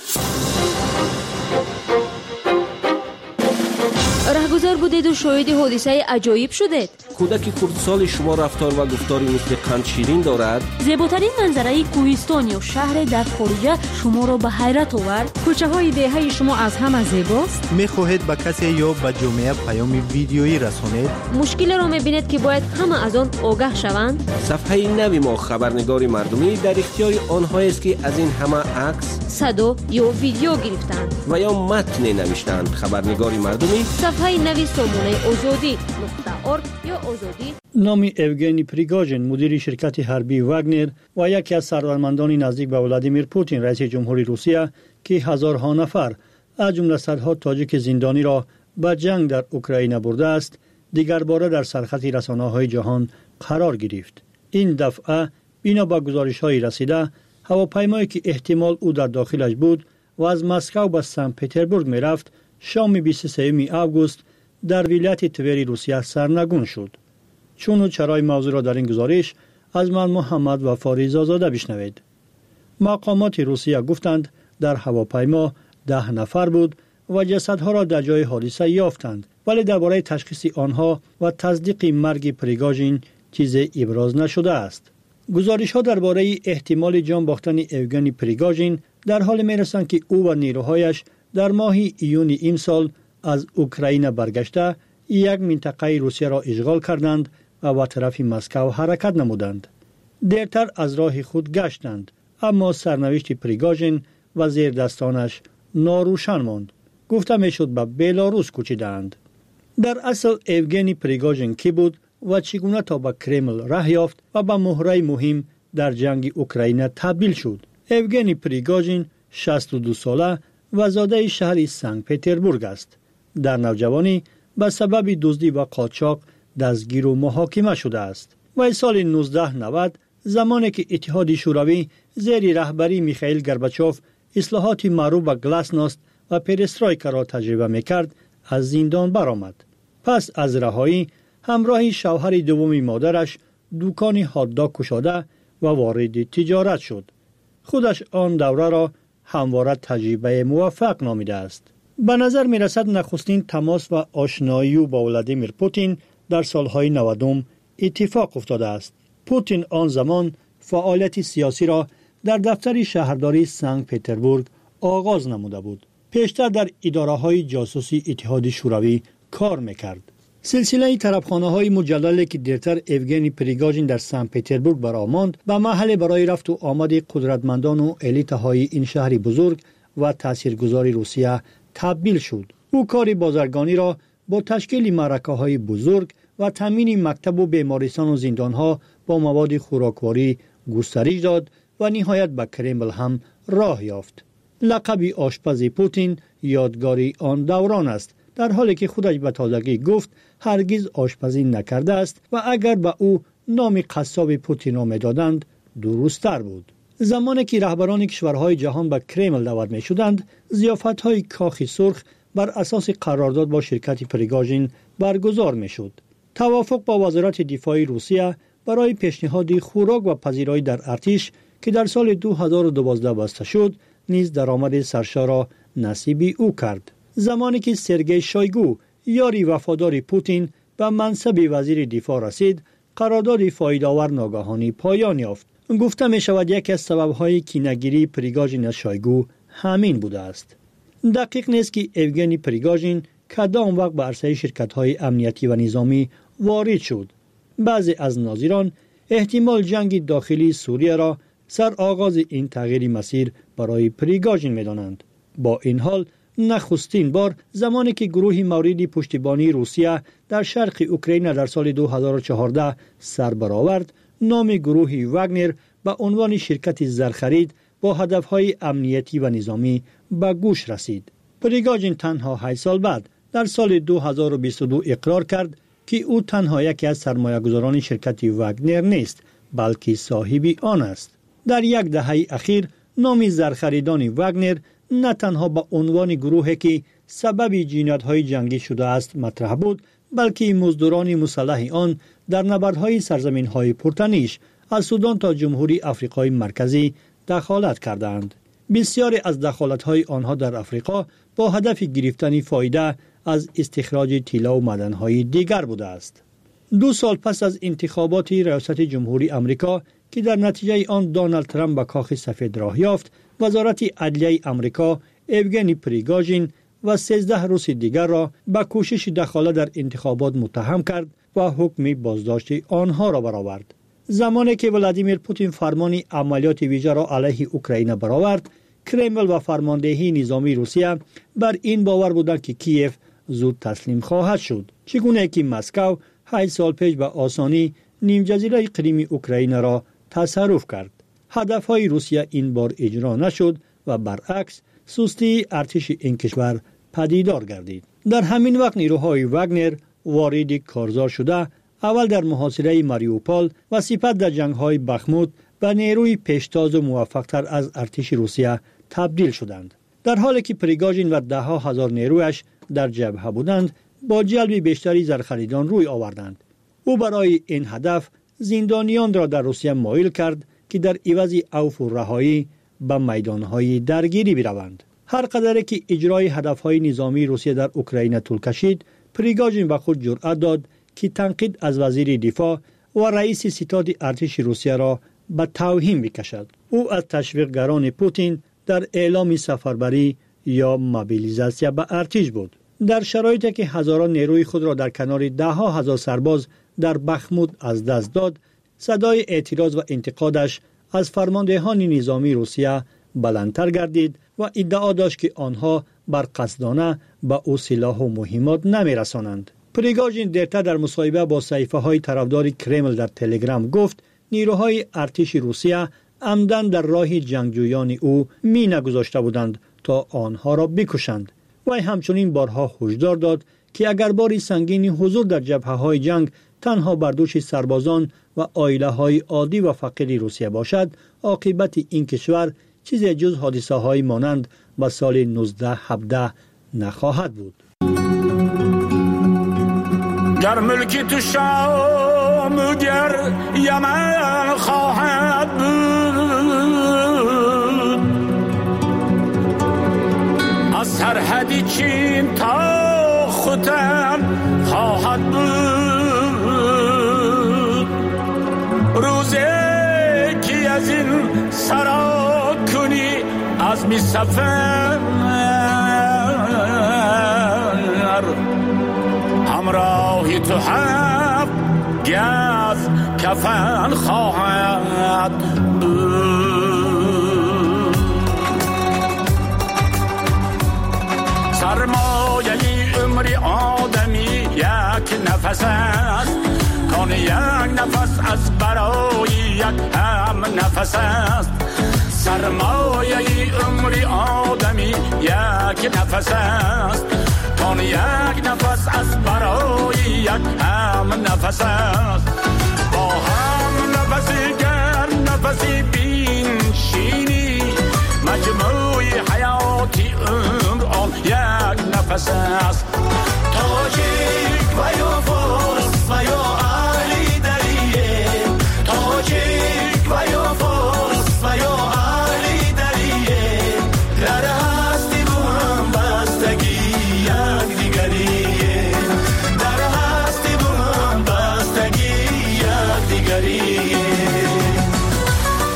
رهگذر بودید و شاهد حادثه عجایب شدید. کودک کردسال شما رفتار و گفتاری مثل قند شیرین دارد. زیباترین منظره کوهستان یا شهر در خارج شما را به حیرت آورد. کوچه های دهه شما از همه زیباست. می‌خواهید به کسی یا به جامعه پیام ویدیویی رسانید؟ مشکل را می‌بینید که باید همه از آن آگاه شوند. صفحه نوی ما خبرنگار مردمی در اختیار آنها است که از این همه عکس، صدا یا ویدیو گرفتند و یا متن نوشتند. خبرنگار مردمی صفحه نوی سامانه آزادی .org یا آزادی. نام اوگنی پریگاژین مدیر شرکت حربی واگنر و یکی از سرورمندان نزدیک به ولادیمیر پوتین رئیس جمهوری روسیه که هزارها نفر از جمله صدها تاجیک زندانی را به جنگ در اوکراین برده است، دیگر باره در سرخط رسانه‌های جهان قرار گرفت. این دفعه بنا به گزارش‌های رسیده هواپیمایی که احتمال او در داخلش بود و از مسکو به سن پترزبورگ می‌رفت شام 23 آگوست در ولایت توری روسیه سرنگون شد. چون و چرای موضوع را در این گزارش از من محمد وفاری زاده بشنوید. مقامات روسیه گفتند در هواپیما 10 نفر بود و جسدها را در جای حادثه یافتند، ولی درباره تشخیص آنها و تصدیق مرگ پریگاژین چیزی ابراز نشده است. گزارش‌ها درباره احتمال جان باختن اوگنی پریگاژین در حال می‌رسند که او و نیروهایش در ماه ایون امسال از اوکراین برگشته یک منطقه روسیه را اشغال کردند و به طرف مسکو حرکت نمودند. دیرتر از راه خود گشتند، اما سرنوشت پریگاژین و زیردستانش ناروشن ماند. گفته میشد به بلاروس کوچیدند. در اصل اوگنی پریگاژین کی بود و چگونه تا به کرمل راه یافت و به مهره مهم در جنگ اوکراین تبدیل شد؟ اوگنی پریگاژین 62 ساله و زاده شهر سن پترزبورگ است. در نوجوانی به سبب دزدی و قاچاق دستگیر و محاکمه شده است. و سال 1990 زمانی که اتحاد شوروی زیر رهبری میخائیل گورباچوف اصلاحات معروف به گلاسنوست و پرسترویکا را تجربه میکرد از زندان برآمد. پس از رهایی همراه شوهر دوم مادرش دکان هات‌داگ گشاده و وارد تجارت شد. خودش آن دوره را همواره تجربه موفق نامیده است. به نظر می رسد نخستین تماس و آشنایی با ولادیمیر پوتین در سالهای 90 اتفاق افتاده است. پوتین آن زمان فعالیت سیاسی را در دفتر شهرداری سن پترزبورگ آغاز نموده بود. پیشتر در اداره‌های جاسوسی اتحاد شوروی کار می‌کرد. سلسله طرفخانه‌های مجللی که دیرتر اوگنی پریگاژین در سن پترزبورگ برآمد به محل برای رفت و آمد قدرتمندان و الیت‌های این شهر بزرگ و تاثیرگذار روسیه تبدیل شد. او کار بازرگانی را با تشکیل معرکه‌های بزرگ و تامین مکتب و بیمارستان و زندان‌ها با مواد خوراکواری گسترش داد و نهایت به کرمل هم راه یافت. لقب آشپز پوتین یادگاری آن دوران است، در حالی که خودش به تازگی گفت هرگز آشپزی نکرده است و اگر به او نام قصاب پوتین را می‌دادند درست‌تر بود. زمانی که رهبران کشورهای جهان به کرمل دعوت می‌شدند، ضیافت‌های کاخ سرخ بر اساس قرارداد با شرکت پریگاژین برگزار می‌شد. توافق با وزارت دفاع روسیه برای پیشنهاد خوراک و پذیرایی در ارتش که در سال 2012 بسته شد، نیز درآمد سرشار را نصیب او کرد. زمانی که سرگئی شویگو یاری وفادار پوتین به منصب وزیر دفاع رسید، قرارداد فایده‌آور ناگهانی پایان یافت. گفته می شود یکی از سبب‌های کینه‌گیری پریگاژین از شویگو همین بوده است. دقیق نیست که اوگنی پریگاژین کدام وقت به عرصه شرکت‌های امنیتی و نظامی وارد شد. بعضی از ناظران احتمال جنگ داخلی سوریه را سر آغاز این تغییر مسیر برای پریگاژین می‌دانند. با این حال نخستین بار زمانی که گروهی مورد پشتیبانی روسیه در شرق اوکراین در سال 2014 سر برآورد، نام گروه واگنر به عنوان شرکت زرخرید با هدفهای امنیتی و نظامی به گوش رسید. پریگاژین تنها 8 سال بعد در سال 2022 اقرار کرد که او تنها یکی از سرمایه‌گذاران شرکت واگنر نیست، بلکه صاحب آن است. در یک دهه اخیر نام زرخریدان واگنر نه تنها به عنوان گروهی که سبب جنایت‌های جنگی شده است مطرح بود، بلکه مزدوران مسلح آن در نبردهای سرزمین‌های پرتنش از سودان تا جمهوری آفریقای مرکزی دخالت کردند. بسیاری از دخالت‌های آنها در آفریقا با هدف گرفتن فایده از استخراج طلا و معدن‌های دیگر بوده است. 2 سال پس از انتخابات ریاست جمهوری آمریکا که در نتیجه آن دونالد ترامپ به کاخ سفید راه یافت، وزارت عدلیه آمریکا اوگنی پریگاژین و 13 روس دیگر را به کوشش دخالت در انتخابات متهم کرد و حکم بازداشت آنها را برآورد. زمانی که ولادیمیر پوتین فرمان عملیات ویژه را علیه اوکراین برآورد، کرمل و فرماندهی نظامی روسیه بر این باور بودند که کیف زود تسلیم خواهد شد، چگونه که مسکو 8 سال پیش به آسانی نیم جزیره کریم اوکراین را تصرف کرد. هدفهای روسیه این بار اجرا نشد و برعکس سستی ارتش این کشور پدیدار گردید. در همین وقت نیروهای واگنر وارد کارزار شده، اول در محاصره ماریوپول و سپس در جنگ‌های بخموت به نیروی پیشتاز و موفق‌تر از ارتش روسیه تبدیل شدند. در حالی که پریگاژین و 10,000 نیرویش در جبهه بودند، با جلب بیشتری زرخریدان روی آوردند. او برای این هدف زندانیان را در روسیه مایل کرد که در عوض عفو و رهایی به میدانهای درگیری بروند. هر قدر که اجرای هدفهای نظامی روسیه در اوکراین طول کشید، پریگاژین به خود جرأت داد که تنقید از وزیر دفاع و رئیس ستاد ارتش روسیه را به توهین بکشد. او از تشویقگران پوتین در اعلام سفربری یا موبیلیزاسیون به ارتش بود. در شرایطی که هزاران نیروی خود را در کنار 10,000 سرباز در بخموت از دست داد، صدای اعتراض و انتقادش از فرماندهان نظامی روسیه بلندتر گردید و ادعا داشت که آنها بر قصدانه به او سلاح و مهمات نمی رسانند. پریگاژین دیرتر در مصاحبه با صحیفه‌های طرفدار کرمل در تلگرام گفت نیروهای ارتش روسیه عمدن در راه جنگجویان او می نگذاشته بودند تا آنها را بکشند. وی همچنین بارها هشدار داد که اگر باری سنگین حضور در جبهه‌های جنگ تنها بر دوش سربازان و عائله‌های عادی و فقیر روسیه باشد، عاقبت این کشور چیزی جز حادثه‌های مانند به سال 1917 نخواهد بود. گر ملکی تو شام گر یمن خواهد بود، از سرحد چین تا ختن خواهد بود. روزی که از این سرا کنی از می سفر، همراهی تو هم گز کفن خواهد بود. سرمایه عمر آدمی یک نفس است، کان یک نفس از برای یک هم نفس است. سرمایه عمر آدمی یک نفس است، کان یک نفس از برای یک هم نفس است. با هم نفسی گر نفسی بین شینی، مجموع حیاتی عمر آن یک نفس است. تاجیک و یا فارس و یا علی دریه، تاجیک و یا فارس و یا علی دریه، در هستی با هم بستگی یک دیگریه، در هستی با هم بستگی یک دیگریه.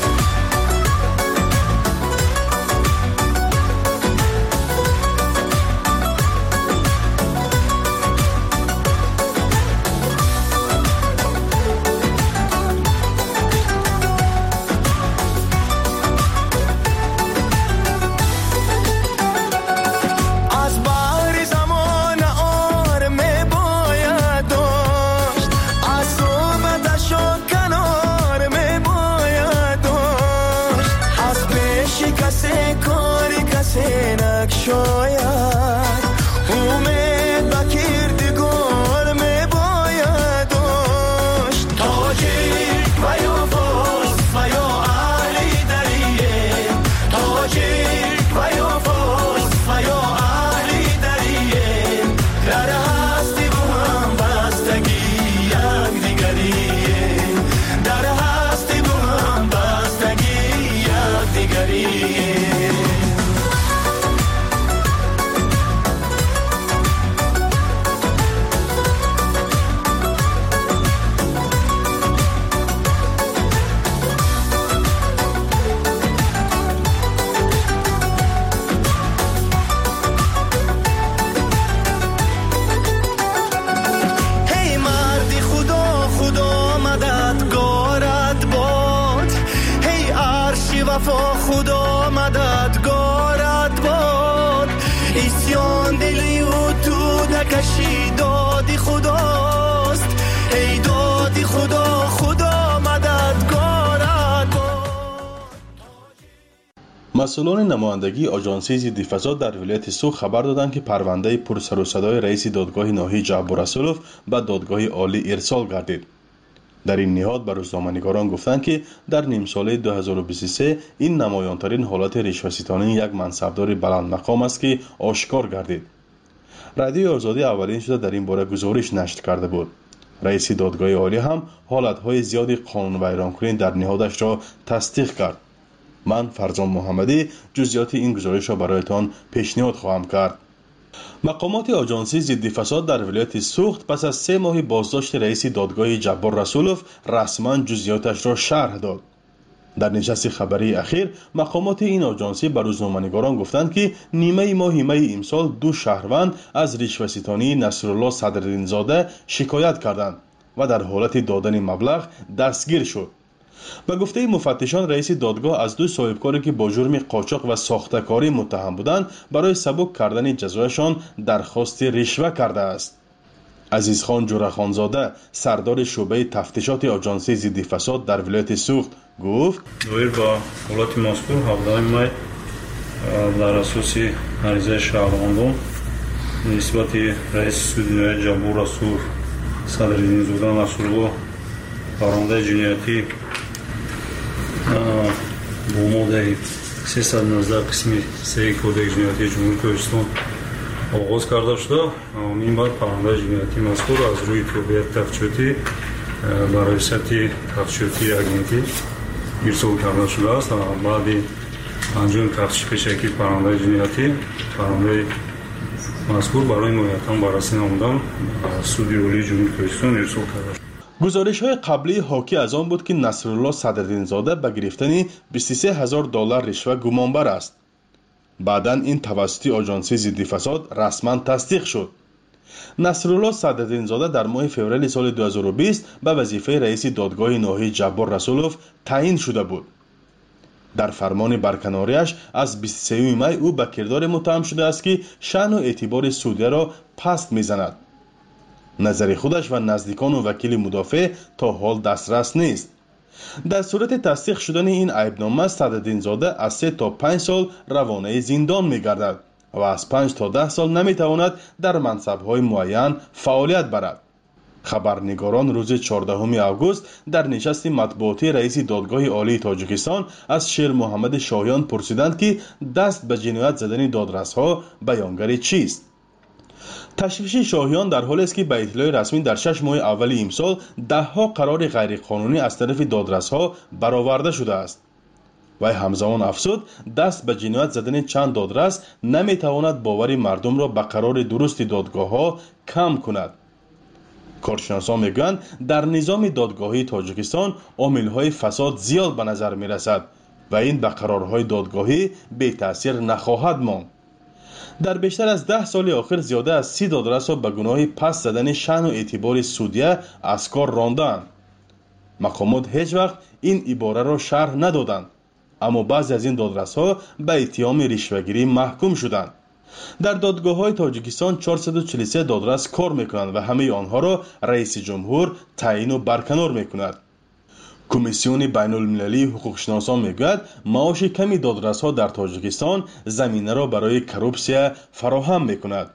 وفا خدا مددگارت باد اسیان دلی و تو نکشی دادی خداست ای دادی خدا خدا مددگارت باد. مسئولان نمایندگی آژانسی ضد فساد در ولایت سوخت خبر دادند که پرونده پرسر و صدای رئیس دادگاه ناحیه جبار رسولوف به دادگاه عالی ارسال گردید. در این نهاد به روزنامه‌نگاران گفتند که در نیم ساله 2023 این نمایان‌ترین حالت رشوه‌ستانی یک منصبدار بلند مقام است که آشکار گردید. رادیوی آزادی اولین شده در این باره گزارش نشر کرده بود. رئیس دادگاه عالی هم حالت‌های زیادی قانون ویران‌کنی در نهادش را تصدیق کرد. من فرزان محمدی جزئیات این گزارش را برایتان پیشنهاد خواهم کرد. مقامات آژانسی ضد فساد در ولایت سوخت پس از 3 ماه بازداشت رئیس دادگاه جبار رسولوف رسما جزئیاتش را شرح داد. در نشست خبری اخیر مقامات این آژانسی به روزنامه‌نگاران گفتند که نیمه ماه می امسال 2 شهروند از رشوه‌ستانی نصرالله صدرالدین زاده شکایت کردند و در حالت دادن مبلغ دستگیر شد. به گفته مفتشان رئیس دادگاه از 2 صاحبکاری که با جرم قاچاق و ساخته‌کاری متهم بودند برای سبک کردن جزایشان درخواست رشوه کرده است. عزیزخان جورخانزاده سردار شعبه تفتیشات آژانسی ضد فساد در ولایت سوخت گفت دویر با حالت مذکور 17 می در اساس عریضه شهروندان نسبت رئیس سودی جبار رسولوف صدرالدین زاده نصرالله پرونده جنایتی با ماده 319 قسم 3 کودک جنایتی جمهوری کوهستان آغاز کرده شده. این بعد پرونده جنایتی مذکور از روی تابعیت تفتیشاتی برای سطح تفتیشاتی اگنتی ارسال کرده شده است. بعد انجام تفتیش پیشکی پرونده جنایتی پرونده مذکور برای نهایتاً بررسی نمودن سود عالی جمهوری کوهستان ارسال کرده شد. گزارش‌های قبلی حاکی از آن بود که نصرالله صدرالدین زاده به گرفتن $23000 رشوه گمانبر است. بعداً این توسط آژانسی ضد فساد رسما تصدیق شد. نصرالله صدرالدین زاده در ماه فوریه سال 2020 به وظیفه رئیس دادگاه ناحیه جبار رسولوف تعیین شده بود. در فرمان برکناریش از 23 می او به کردار متهم شده است که شأن و اعتبار سودیه را پست می‌زند. نظر خودش و نزدیکان و وکیل مدافع تا حال دسترس نیست. در صورت تصدیق شدن این عیبنامه صدرالدین زاده از 3 تا 5 سال روانه زندان می‌گردد و از 5 تا 10 سال نمی‌تواند در منصب‌های معین فعالیت برد. خبرنگاران روز 14 آگوست در نشست مطبوعاتی رئیس دادگاه عالی تاجیکستان از شیر محمد شاهیان پرسیدند که دست به جنایت زدن دادرس‌ها بیانگر چیست. تشویش شاهیان در حالی است که به اطلاع رسمی در 6 ماه اول امسال 10 قرار غیرقانونی از طرف دادرس‌ها برآورده شده است. و همزمان افزود دست به جنایت زدن چند دادرس نمیتواند باور مردم را به قرار درست دادگاه‌ها کم کند. کارشناسان میگویند در نظام دادگاهی تاجیکستان عامل‌های فساد زیاد به نظر میرسد و این به قرارهای دادگاهی بی تاثیر نخواهد ماند. در بیشتر از 10 سال آخر زیاده از 30 دادرس را به گناه پس زدن شأن و اعتبار سودیه از کار راندند. مقامات هیچ وقت این عباره را شرح ندادند، اما بعضی از این دادرس ها به اتهام رشوه‌گیری محکوم شدند. در دادگاه‌های تاجیکستان 443 دادرس کار می‌کنند و همه آنها را رئیس جمهور تعیین و برکنار می‌کند. کمیسیون بین‌المللی حقوقشناسان میگوید معاش کمی دادرس‌ها در تاجیکستان زمینه را برای کروپسیا فراهم می‌کند.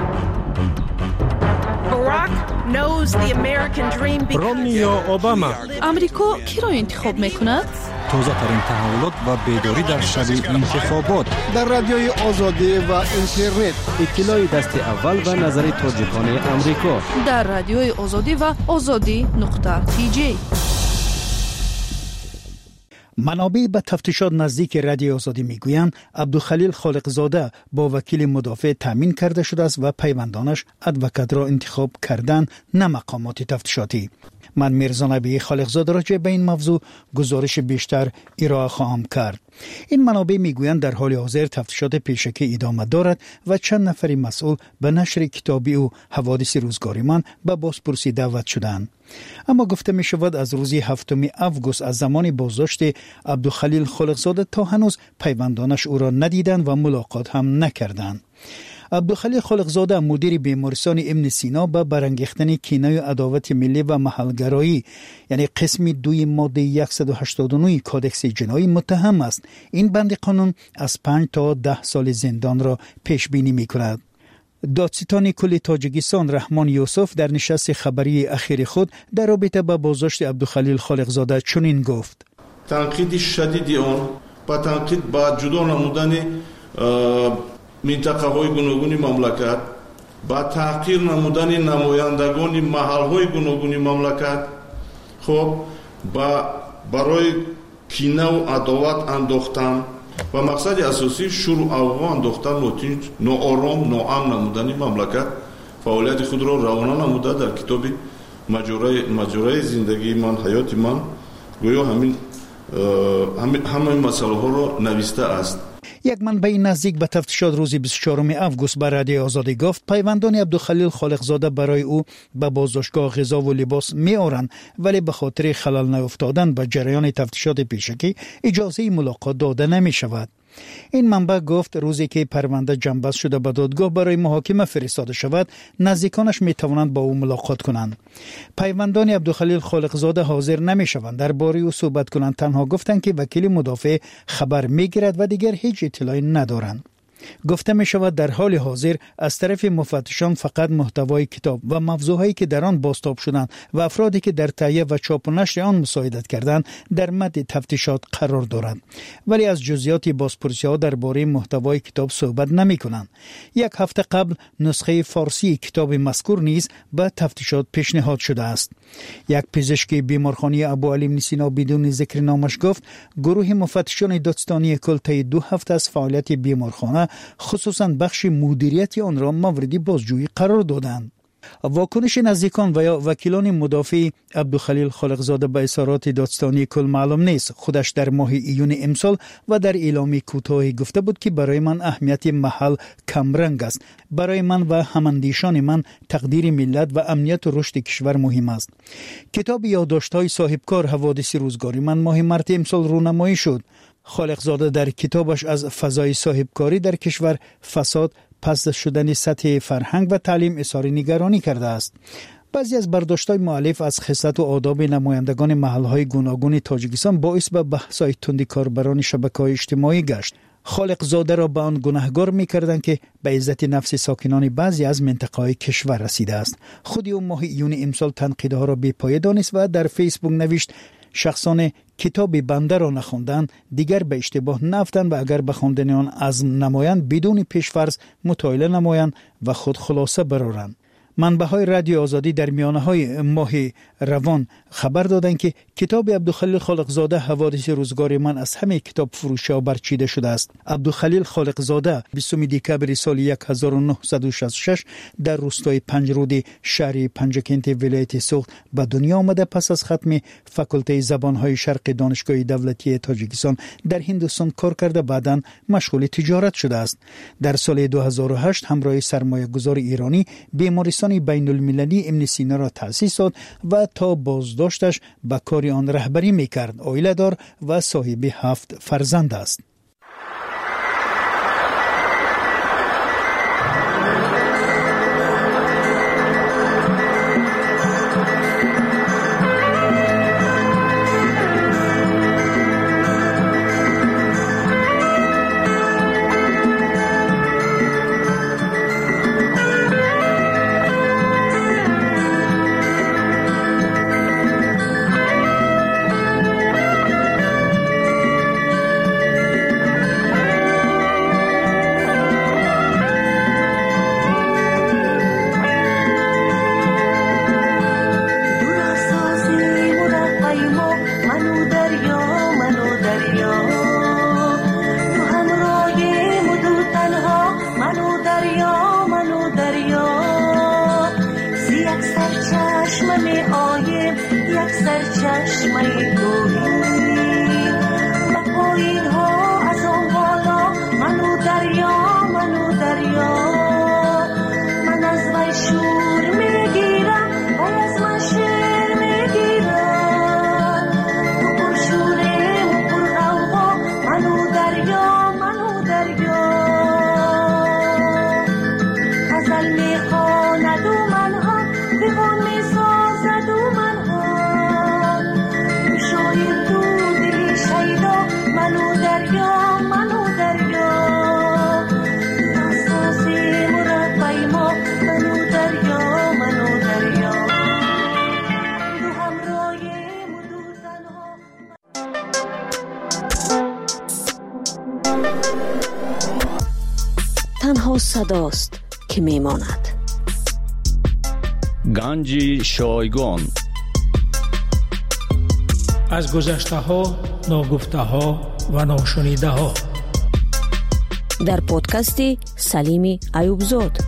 رومنی یا اوباما امریکا کی را انتخاب می‌کند؟ تازه ترین تحولات و بیداری در شب انتخابات در رادیوی آزادی و اینترنت اطلاع دست اول و نظر تاجیکان امریکا در رادیوی آزادی و azadi.tj. منابع به تفتیشات نزدیک رادیو آزادی میگویند عبدالخلیل خالقزاده با وکیل مدافع تامین کرده شده است و پیوندانش ادوکات را انتخاب کردن نه مقامات تفتیشاتی. من میرزا نبی خالقزاده راجع به این موضوع گزارش بیشتر ارائه خواهم کرد. این منابع میگویند در حال حاضر تفتیشات پیشکی ادامه دارد و چند نفری مسئول به نشر کتابی و حوادث روزگاریمان به بازپرسی دعوت شدند. اما گفته می شود از روز 7 آگوست از زمان بازداشت عبدالخلیل خالقزاده تا هنوز پیوندانش او را ندیدند و ملاقات هم نکردند. عبدالخلیل خالقزاده مدیر بیمارستان ابن سینا به برانگیختن کینه و عداوت ملی و محلگرایی یعنی قسم 2 ماده 189 کادکس جنایی متهم است. این بند قانون از 5 تا 10 سال زندان را پیش بینی می کند. دادستان کل تاجیکستان رحمان یوسف در نشست خبری اخیر خود در رابطه با بازداشت عبدالخلیل خالقزاده چنین گفت: تنقید شدید آن با تنقید با جدا نمودن منطقه های گوناگون مملکت، با تحقیر نمودن نمایندگان محل های گوناگون مملکت، خب برای کینه و عداوت انداختن و مقصد اساسی شروع اوغان انداختن ناآرام ناامن نمودن مملکت فعالیت خود را روانه نموده در کتاب ماجرای زندگی من، حیات من گویا همین مسئله ها را نوشته است. یک منبع نزدیک به تفتیشات روز 24 آگوست به رادیو آزادی گفت پیوندان عبدالخلیل خالقزاده برای او به بازداشتگاه غذا و لباس می آورند، ولی به خاطر خلل نیفتادن به جریان تفتیشات پیشکی اجازه ملاقات داده نمی شود. این منبع گفت روزی که پرونده جنبست شده به دادگاه برای محاکمه فرستاده شود، نزدیکانش می توانند با او ملاقات کنند. پیوندان عبدالخلیل خالقزاده حاضر نمی شوند درباره او صحبت کنند، تنها گفتند که وکیل مدافع خبر می گیرد و دیگر هیچ اطلاعی ندارند. گفته می شود در حال حاضر از طرف مفتشان فقط محتوای کتاب و موضوعهایی که در آن بازتاب شدند و افرادی که در تهیه و چاپ و نشر آن مساعدت کردند در مد تفتیشات قرار دارند، ولی از جزئیات بازپرسی ها درباره محتوای کتاب صحبت نمی کنند. یک هفته قبل نسخه فارسی کتاب مذکور نیز به تفتیشات پیشنهاد شده است. یک پزشک بیمارخانه ابوعلی ابن سینا بدون ذکر نامش گفت گروه مفتشان دادستانی کل طی 2 هفته از فعالیت بیمارخانه خصوصاً بخش مدیریت آن را مورد بازجویی قرار دادند. واکنش نزدیکان و یا وکیلان مدافع عبدالخلیل خالقزاده به اظهارات دادستانی کل معلوم نیست. خودش در ماه ایون امسال و در اعلامی کوتاهی گفته بود که برای من اهمیت محل کمرنگ است. برای من و هماندیشان من تقدیر ملت و امنیت و رشد کشور مهم است. کتاب یادداشت‌های صاحبکار حوادث روزگاری من ماه مارس امسال رونمایی شد. خالقزاده در کتابش از فضای صاحبکاری در کشور، فساد، پست شدن سطح فرهنگ و تعلیم اظهار نگرانی کرده است. بعضی از برداشت‌های مؤلف از خصلت و آداب نمایندگان محل‌های گوناگون تاجیکستان باعث به بحث‌های تند کاربران شبکه‌های اجتماعی گشت. خالقزاده را به آن گناهکار می‌کردند که به عزت نفس ساکنان بعضی از منطقه‌های کشور رسیده است. خود او ماه ایون امسال تنقیدها را بی‌پایه دانست و در فیسبوک نوشت شخصان کتاب بنده را نخواندند دیگر به اشتباه نفتند و اگر به خواندن آن عزم نمایند بدون پیش‌فرض مطالعه نمایند و خود خلاصه برآورند. منبع‌های رادیو آزادی در میانه‌های ماه روان خبر دادند که کتاب عبدالخلیل خالقزاده حوادث روزگار من از همه کتاب فروشی‌ها برچیده شده است. عبدالخلیل خالقزاده 20 دکبر سال 1966 در روستای پنجرود شهر پنجکنت ولایت سوخت به دنیا آمده. پس از ختم فاکولته زبان‌های شرق دانشگاه دولتی تاجیکستان در هندوستان کار کرده، بعداً مشغول تجارت شده است. در سال 2008 همراه سرمایه‌گذار ایرانی بیمارستان بین المللی ابن سینا را تأسیس داد و تا بازداشتش به کار آن رهبری میکرد. عائله دار و صاحب 7 فرزند است. یک سرچشمه گویی و پایین ها از آن بالا منو دریا من از وی شور میگیرم و از من شیر میگیرم تو پر شوریم و پر غوغا منو دریا غزل میخواند و منها دیوان میسازد و منها شاید تو دلی شیدا منو دریا ناسازی مربی ما منو دریا دو همراهیم و دو تنها صداست که میماند. گنج شایگان از گذشته ها، ناگفته ها و ناشنیده ها در پادکست سلیم ایوبزاد.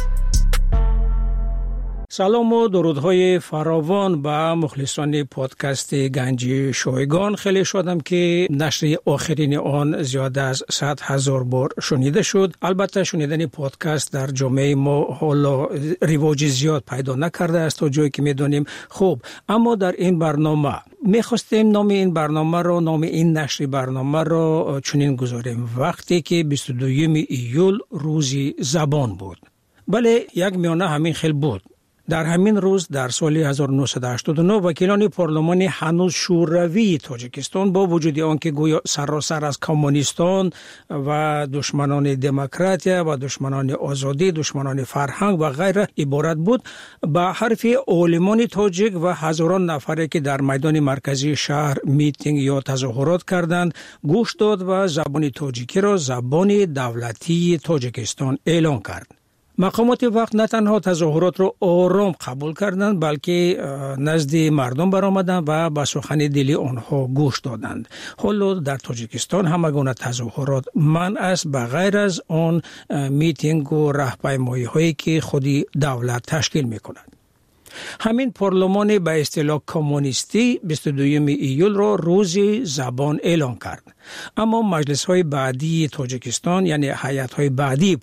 سلام و درودهای فراوان به مخلصان پادکست گنج شایگان. خیلی شدم که نشر آخرین آن زیاد از 100,000 بار شنیده شد. البته شنیدن پادکست در جامعه ما حالا رواج زیاد پیدا نکرده است تا جایی که میدونیم. خب اما در این برنامه میخواستیم نام این نشر برنامه را چنین گذاریم: وقتی که 22 ایول روزی زبان بود. بله، یک میانه همین خیلی بود. در همین روز در سال 1989 وکیلان پارلمانی هنوز شوروی تاجیکستان با وجود آنکه گویا سراسر از کمونیستان و دشمنان دموکراتیا و دشمنان آزادی، دشمنان فرهنگ و غیره عبارت بود، به حرف عالمان تاجیک و هزاران نفری که در میدان مرکزی شهر میتینگ یا تظاهرات کردند گوش داد و زبان تاجیکی را زبان دولتی تاجیکستان اعلان کرد. مقامات وقت نه تنها تظاهرات را آرام قبول کردند بلکه نزد مردم برآمدند و به سخن دلی آنها گوش دادند. حالا در تاجیکستان همگونه تظاهرات منع است به غیر از آن میتینگ و راهپیمایی هایی که خودی دولت تشکیل می کند. همین پارلمان به اصطلاح کمونیستی 22 ایول را روز زبان اعلان کرد. اما مجلس های بعدی تاجیکستان، یعنی هیئت های بعدی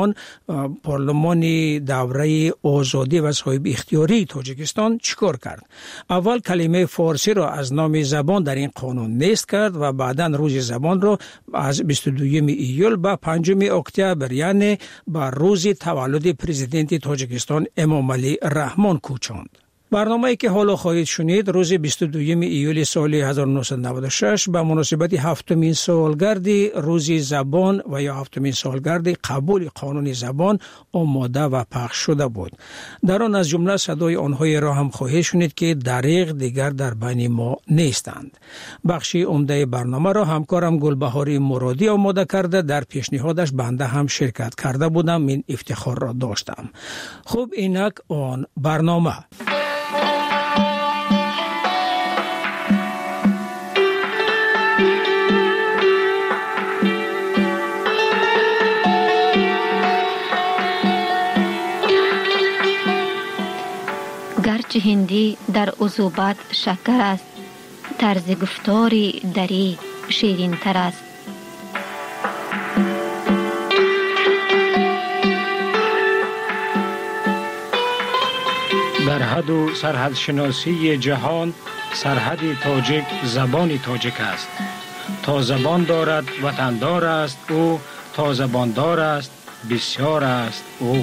پارلمان دوره آزادی و صاحب اختیاری تاجیکستان چیکار کرد؟ اول کلمه فارسی را از نام زبان در این قانون نیست کرد و بعداً روز زبان را از 22 ایول به 5 اکتبر، یعنی بر روز تولد پرزیدنت تاجیکستان امام علی رحمان کوچاند. برنامه‌ای که حالا خواهید شنید روز 22 ایول سال 1996 به مناسبت 7مین سالگرد روز زبان و یا 7مین سالگرد قبول قانون زبان آماده و پخش شده بود. در آن از جمله صدای آنهایی را هم خواهید شنید که دریغ دیگر در بین ما نیستند. بخشی عمده برنامه را همکارم گلبهاری مرادی آماده کرده. در پیشنهادش بنده هم شرکت کرده بودم. این افتخار را داشتم. خب اینک آن برنامه. گرچه هندی در عذوبت شکر است، طرز گفتاری دری شیرین تر است. در حد و سرحد شناسی جهان سرحد تاجیک زبان تاجیک است. تا زبان دارد وطندار است او، تا زبان دار است بسیار است او.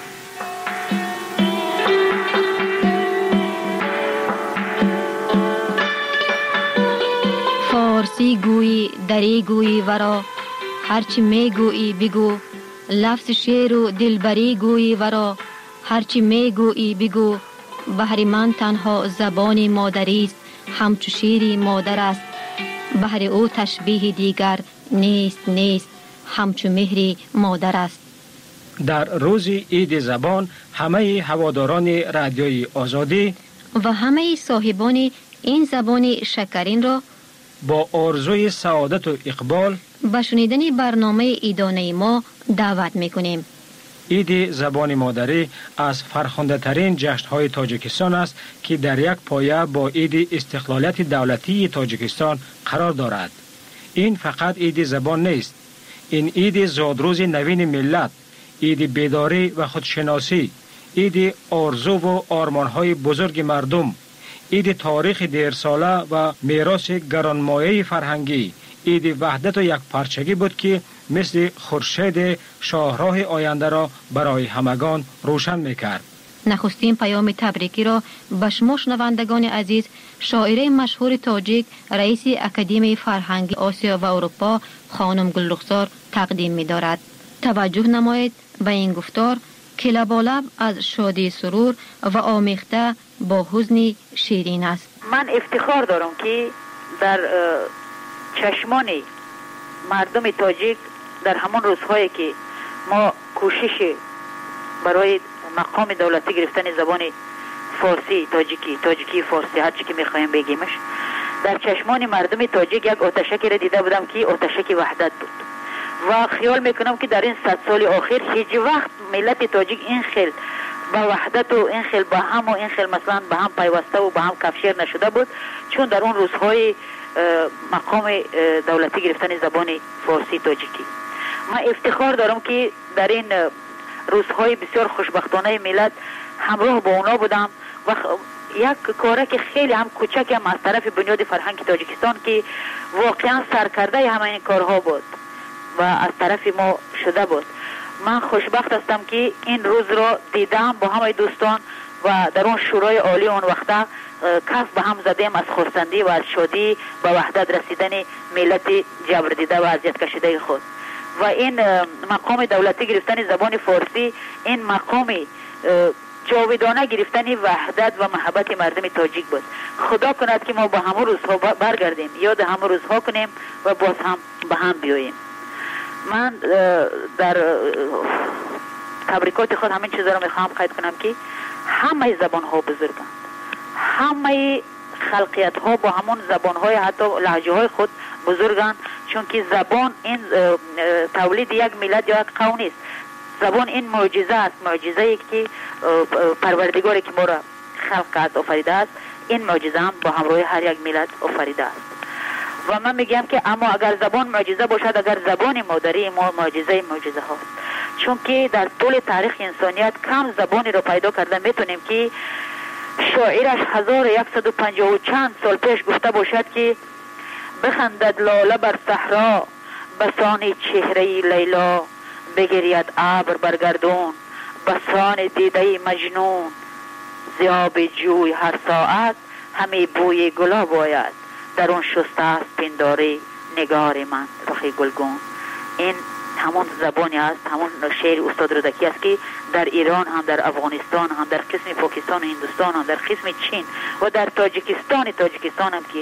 فارسی گویی دری گویی ورا، هرچی می گویی بگو. لفظ شعر و دلبری گویی ورا، هرچی می گویی بگو. بهر من تنها زبان مادری است، همچو شیری مادر است. بهر او تشبیه دیگر نیست، همچو مهری مادر است. در روز عید زبان همه هواداران رادیوی آزادی و همه صاحبان این زبان شکرین را با آرزوی سعادت و اقبال به شنیدن برنامه ایدانه ما دعوت میکنیم. عید زبان مادری از فرخنده ترین جشن‌های تاجیکستان است که در یک پایه با عید استقلالیت دولتی تاجیکستان قرار دارد. این فقط عید زبان نیست. این عید زادروز نوین ملت، عید بیداری و خودشناسی، عید آرزو و آرمان‌های بزرگ مردم، عید تاریخ دیرساله و میراث گرانمایه فرهنگی، عید وحدت و یکپارچگی بود که مثل خورشید شاهراه آینده را برای همگان روشن می‌کرد. نخستین پیام تبریکی را به شما شنوندگان عزیز شاعره مشهور تاجیک رئیس اکادمی فرهنگی آسیا و اروپا خانم گلرخسار تقدیم می‌دارد. توجه نمایید به این گفتار که لبالب از شادی سرور و آمیخته با حزن شیرین است. من افتخار دارم که در چشمان مردم تاجیک در همان روزهایی که ما کوشش برای مقام دولتی گرفتن زبان فارسی تاجیکی فارسی هر چی که میخوایم بگیمش، در چشمان مردم تاجیک یک آتشکی را دیده بودم که آتشکی وحدت بود و خیال میکنم که در این 100 سال آخر هیچ وقت ملت تاجیک این خیل با وحدت و این خیل با هم و این خیل مثلا به هم پیوسته و به هم کفشیر نشده بود چون در اون روزهای مقام دولتی گرفتن زبان فارسی تاجیکی. من افتخار دارم که در این روزهای بسیار خوشبختانه ملت همراه با اونا بودم و یک کاره که خیلی هم کوچک هم از طرف بنیاد فرهنگ تاجیکستان که واقعا سرکرده همه این کارها بود و از طرف ما شده بود. من خوشبخت هستم که این روز را دیدم با همه دوستان و در اون شورای عالی اون وقته کف به هم زدیم از خرسندی و از شادی به وحدت رسیدن ملت جبر دیده و اذیت کشیده خود. و این مقام دولتی گرفتن زبان فارسی این مقام جاودانه گرفتن وحدت و محبت مردم تاجیک بود. خدا کند که ما با همه روزها برگردیم، یاد همه روزها کنیم و باز هم به هم بیاییم. من در تبریکات خود همین چیزا رو میخوام قید کنم که همه زبان ها بزرگند، همه خلقیت ها با همون زبان های حتی لهجه های خود بزرگند، چون که زبان این تولید یک ملت یا یک قوم نیست. زبان این معجزه است، معجزه ای که پروردگاری که ما را خلق کرد آفریده است، این معجزه هم با همراه هر یک ملت آفریده است. و من میگم که اما اگر زبان معجزه باشد، اگر زبان مادری ما معجزه هاست، چون که در طول تاریخ انسانیت کم زبانی رو پیدا کرده میتونیم که شاعرش 1150 چند سال پیش گفته باشد که بخندد لاله بر صحرا بسان چهره لیلا، بگرید ابر بر گردون بسان دیده مجنون، ذیاب جوی هر ساعت همه بوی گلاب آید، در اون شسته است پنداری نگار من رخ گلگون. این همون زبانی است، همون شعر استاد رودکی است که در ایران هم، در افغانستان هم، در قسم پاکستان و هندوستان هم، در قسم چین و در تاجیکستان هم که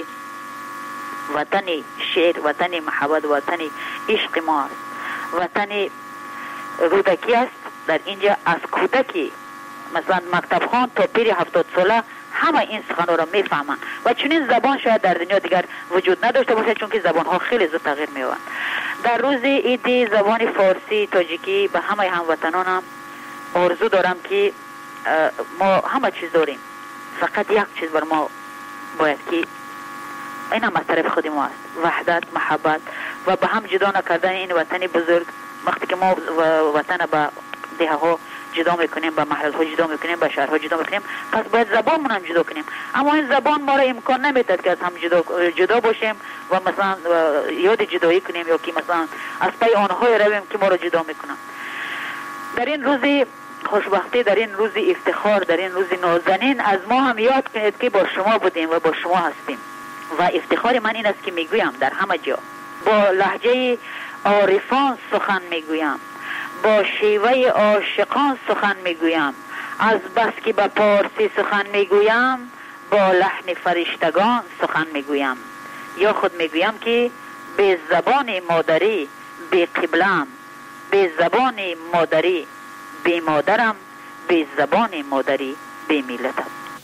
وطن شعر، وطن محبت، وطن عشق ما است، وطن رودکی است. در اینجا از کودکی مثلا مکتب خوان تا پیر 70 ساله همه این سخنها را میفهمند و چون این زبان شاید در دنیا دیگر وجود نداشته باشد، چون که زبان ها خیلی زود تغییر می‌یابند. در روز عید زبان فارسی تاجیکی به همه هموطنانم آرزو دارم که ما همه چیز داریم، فقط یک چیز بر ما باید که این هم از طرف خود ما است، وحدت، محبت و به هم جدا نکردن این وطن بزرگ. وقتی که ما وطن به دهه ها جدا میکنیم، به محل ها جدا میکنیم، به شهرها جدا میکنیم، پس باید زبانمون هم جدا کنیم. اما این زبان ما را امکان نمیداد که از هم جدا باشیم و مثلا یاد جدایی کنیم یا که مثلا از پی آنهای رویم که ما را جدا میکنن. در این روز خوشبختی، در این روز افتخار، در این روز نازنین از ما هم یاد کنید که با شما بودیم و با شما هستیم. و افتخار من این است که میگویم در همه جا با لهجه عارفان سخن میگویم، با شیوه عاشقان سخن میگویم، از بس که به پارسی سخن میگویم با لحن فرشتگان سخن میگویم. یا خود میگویم که به زبان مادری به قبلم، به زبان مادری به مادرم، به زبان مادری به ملتم.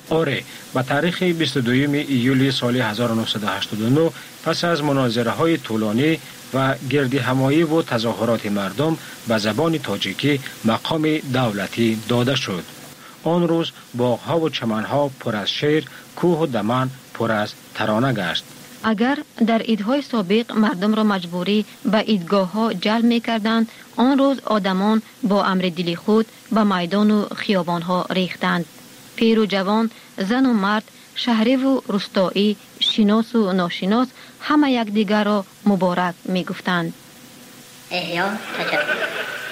آره، به تاریخ 22 ایولی سال 1989 پس از مناظره های طولانی و گردی همایی و تظاهرات مردم به زبان تاجیکی مقام دولتی داده شد. آن روز باغ‌ها و چمن‌ها پر از شعر، کوه و دمن پر از ترانه گشت. اگر در عیدهای سابق مردم را مجبوری به عیدگاه‌ها جلب می‌کردند، آن روز آدمان با امر دلی خود به میدان و خیابان‌ها ریختند. پیر و جوان، زن و مرد، شهری و روستایی، شناس و ناشناس همه یکدیگر را مبارک می‌گفتند. احیا تجدد.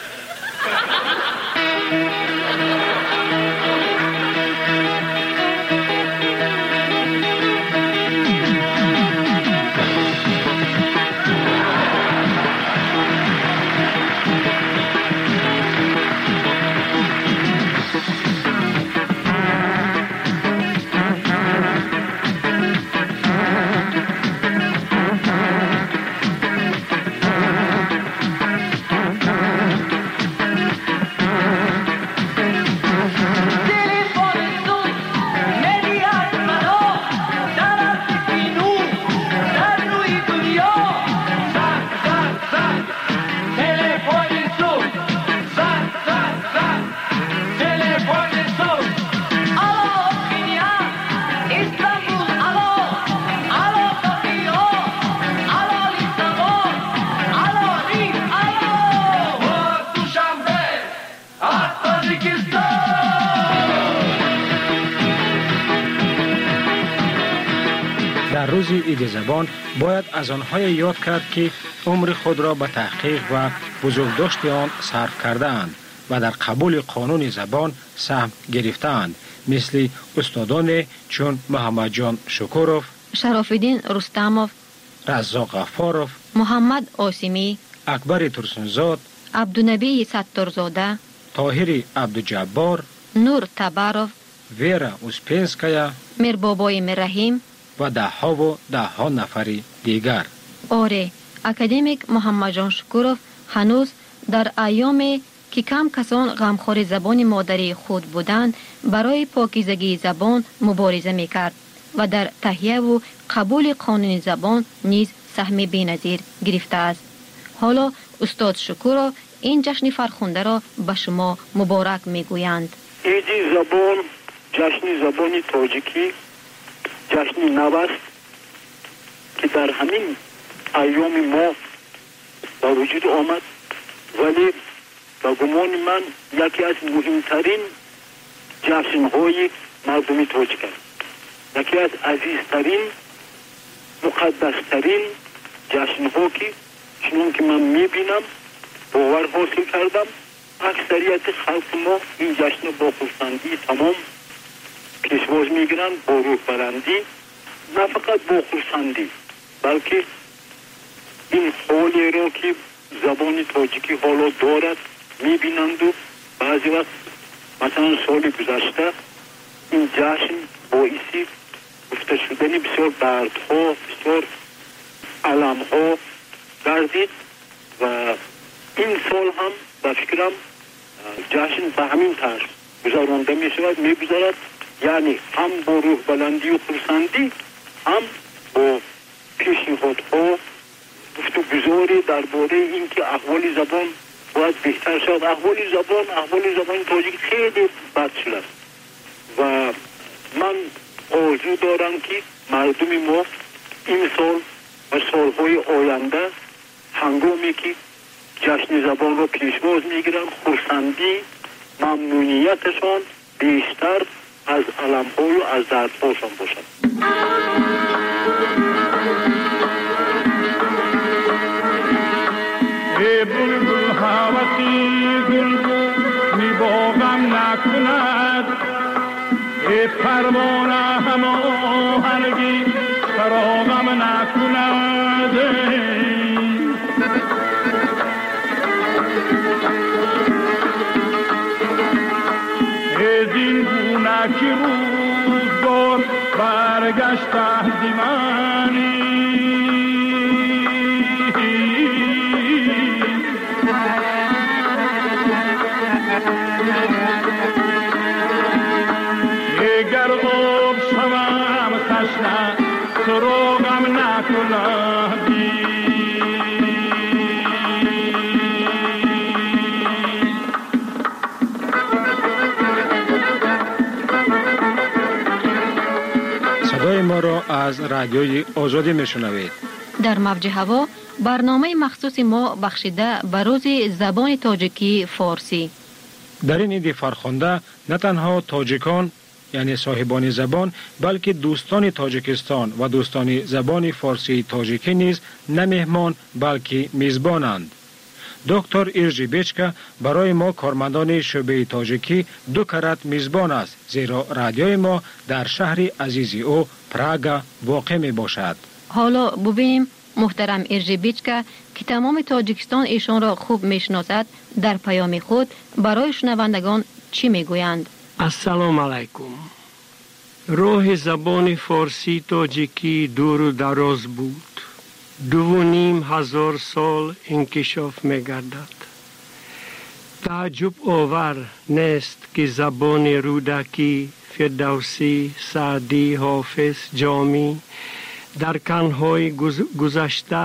در روز عید زبان باید از آنهای یاد کرد که عمر خود را به تحقیق و بزرگداشت آن صرف کرده اند و در قبول قانون زبان سهم گرفتند، مثل استادان چون محمد جان شکوروف، شرافالدین رستموف، رزاق غفاروف، محمد آسیمی، اکبر ترسنزاد، عبدالنبی ستارزاده، طاهر عبدالجبار، نور تباروف، ویرا اوسپینسکایا، میربابای مرحیم و ده ها نفری دیگر. آره، اکادمیک محمد جان شکوروف هنوز در ایامی که کم کسان غمخوار زبان مادری خود بودند برای پاکیزگی زبان مبارزه میکرد و در تهیه و قبول قانون زبان نیز سهم بی‌نظیر گرفته است. حالا استاد شکورو این جشن فرخنده را به شما مبارک میگویند. عید زبان، جشن زبان تاجیکی، جشن نو است که در همین ایام ما با وجود آمد، ولی با گمان من یکی از مهمترین جشن‌های مردمی تاجیک است، یکی از عزیزترین، مقدسترین جشن‌ها که چنان که من می‌بینم باور حاصل کردم اکثریت خلق ما این جشن با خرسندی تمام پیشواز میگیرند، با روح بلندی، نه فقط با خرسندی بلکه این حالی را که زبان تاجیکی حالا دارد میبینند و بعضی وقت مثلا سال گذشته این جشن باعثی گفته شدن بسیار دردها، بسیار علمها گردید و این سال هم به فکرم جشن به همین طرز گذرانده می شود، می گذارد، یعنی هم با روح بلندی و خرسندی، هم با پیشنهادها گفتگوزاری درباره اینکه احوال زبان باید بهتر شد. احوال زبان تاجیک خیلی بد شده است و من آرزو دارم که مردم ما این سال و سالهای آینده هنگامی که جشن زبان را پیشواز میگیرن خرسندی، ممنونیتشان بیشتر از علم‌های و از دردهاشان باشد. ای بلبل هوسی گل می باغم نکند، ای پروانه هماهنگی فراغم نکند، ای دین گونه که روزگار برگشته دیمانی، اگر تو رو غم نکندی. صدای ما را از رادیوی آزادی میشنوید. در موج هوا برنامه مخصوص ما بخشیده به روز زبان تاجیکی فارسی. در این عید فرخنده نه تنها تاجیکان یعنی صاحبان زبان بلکه دوستان تاجیکستان و دوستان زبان فارسی تاجیکی نیز نه مهمان بلکه میزبانند. دکتر ایرجی بیچکا برای ما کارمندان شعبه تاجیکی 2 کرات میزبان است، زیرا رادیوی ما در شهر عزیز او پراگا واقع می باشد. حالا ببینیم محترم ایرجی بیچکا که تمام تاجیکستان ایشان را خوب میشناسد در پیام خود برای شنوندگان چی میگویند. السلام علیکم. راه زبان فارسی تاجیکی دور و دراز بود. 2,500 سال انکشاف می‌گردد. تعجب آور نیست که زبان رودکی، فردوسی، سعدی، حافظ، جامی در قرن‌های گذشته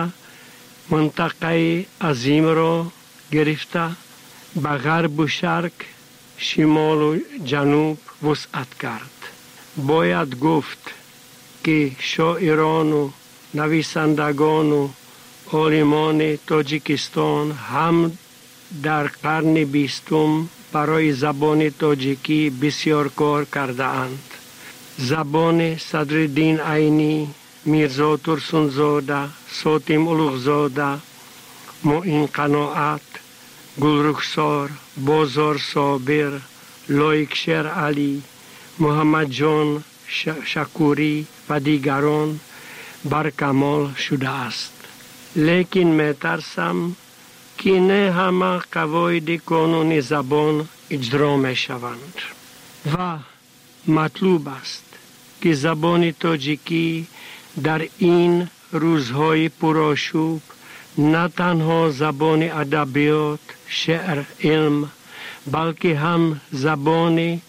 منطقه عظیم را گرفته به غرب و شرق، شمال و جنوب وسعت کرد. باید گفت که شاعران و نویسندگان و عالمان تاجیکستان هم در قرن 20 برای زبان تاجیکی بسیار کار کرده اند. زبان صدرالدین عینی، میرزا ترسونزاده، ساتم اولوغزاده، معین قناعت، گلرخسار، بازار صابر، لایک شیر علی، محمد جان شکوری و دیگران برکمال شده است. لیکن می ترسم که نه همه قواعد قانون زبان اجرا می شوند و مطلوب است که زبان تاجیکی در این روزهای پرآشوب نه تنها زبان ادبیات، شعر، علم بلکه هم زبان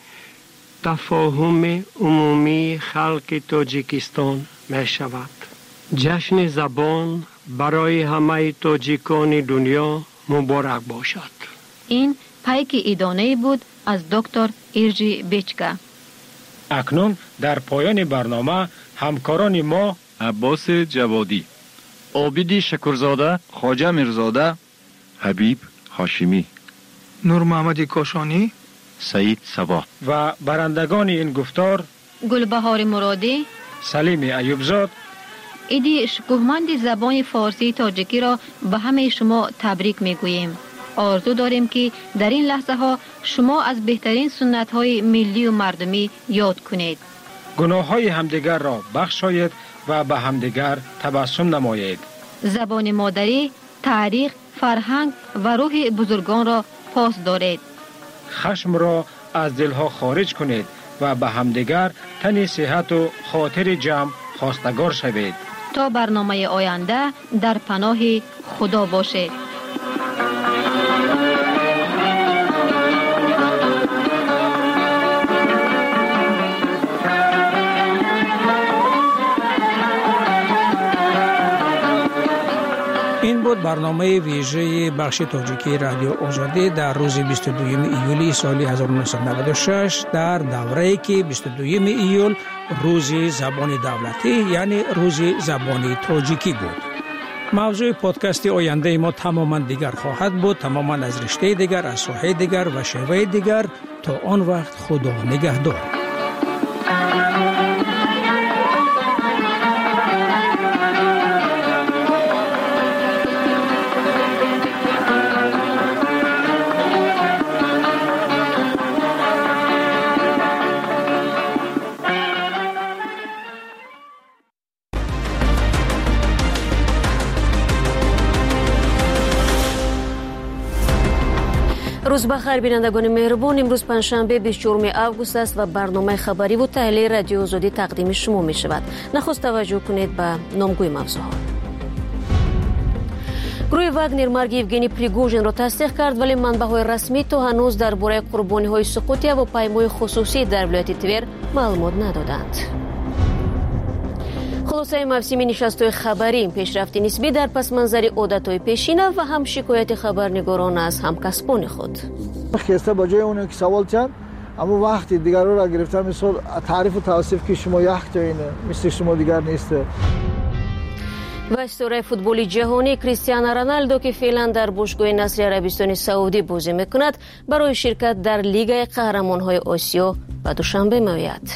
تفاهم عمومی خلق تاجیکستان می شود. جشن زبان برای همه تاجیکان دنیا مبارک باشد. این پیک ایدانه بود از دکتر ایرجی بیچکا. اکنون در پایان برنامه همکاران ما عباس جوادی، عابدی شکرزاده، خواجه میرزاده، حبیب هاشمی، نور محمد کاشانی، سعید صبا و برندگان این گفتار گلبهار مرادی، سلیم ایوبزاد، ایدی شکوهمند زبان فارسی تاجیکی را به همه شما تبریک میگوییم. آرزو داریم که در این لحظه ها شما از بهترین سنت های ملی و مردمی یاد کنید. گناه های همدیگر را بخشایید و به همدیگر تبسم نمایید. زبان مادری، تاریخ، فرهنگ و روح بزرگان را پاس دارید. خشم را از دلها خارج کنید و به همدیگر تن صحت و خاطر جمع خواستگار شوید. تا برنامه آینده در پناه خدا باشید. این بود برنامه ویژه بخش تاجیکی رادیو آزادی در روز 22 ایولی سال 1996 در دوره‌ای که 22 ایول روز زبان دولتی یعنی روز زبان تاجیکی بود. موضوع پادکست آینده ما تماما دیگر خواهد بود، تماما از رشته دیگر، از ساحه دیگر و شیوه دیگر. تا آن وقت خدا نگهدار. روز بخیر بینندگان مهربان. امروز پنجشنبه 24 آگوست است و برنامه خبری و تحلیل رادیو آزادی تقدیم شما می شود. نخست توجه کنید به نامگوی موضوعات. گروه واگنر مرگ یوگنی پریگوژین را تصدیق کرد، ولی منبع‌های رسمی تا هنوز درباره قربانی‌های سقوط هواپیمای خصوصی در ولایت تور معلومات ندادند. خلاصه موسمی نشست‌های خبری پیشرفتی نسبی در پس منظر عادت‌های پیشینه و هم شکایت خبرنگاران از همکسبان خود. خیسته با جای اون که سوال چند اما وقتی دیگر رو را گرفتن مثل تعریف و توصیف که شما یک تا اینه مثل شما دیگر نیسته. و استوره فوتبال جهانی کریستیانو رونالدو که فعلا در باشگاه نصر عربستان سعودی بازی میکند برای شرکت در لیگ قهرمان‌های آسیا به دوشنبه میآید.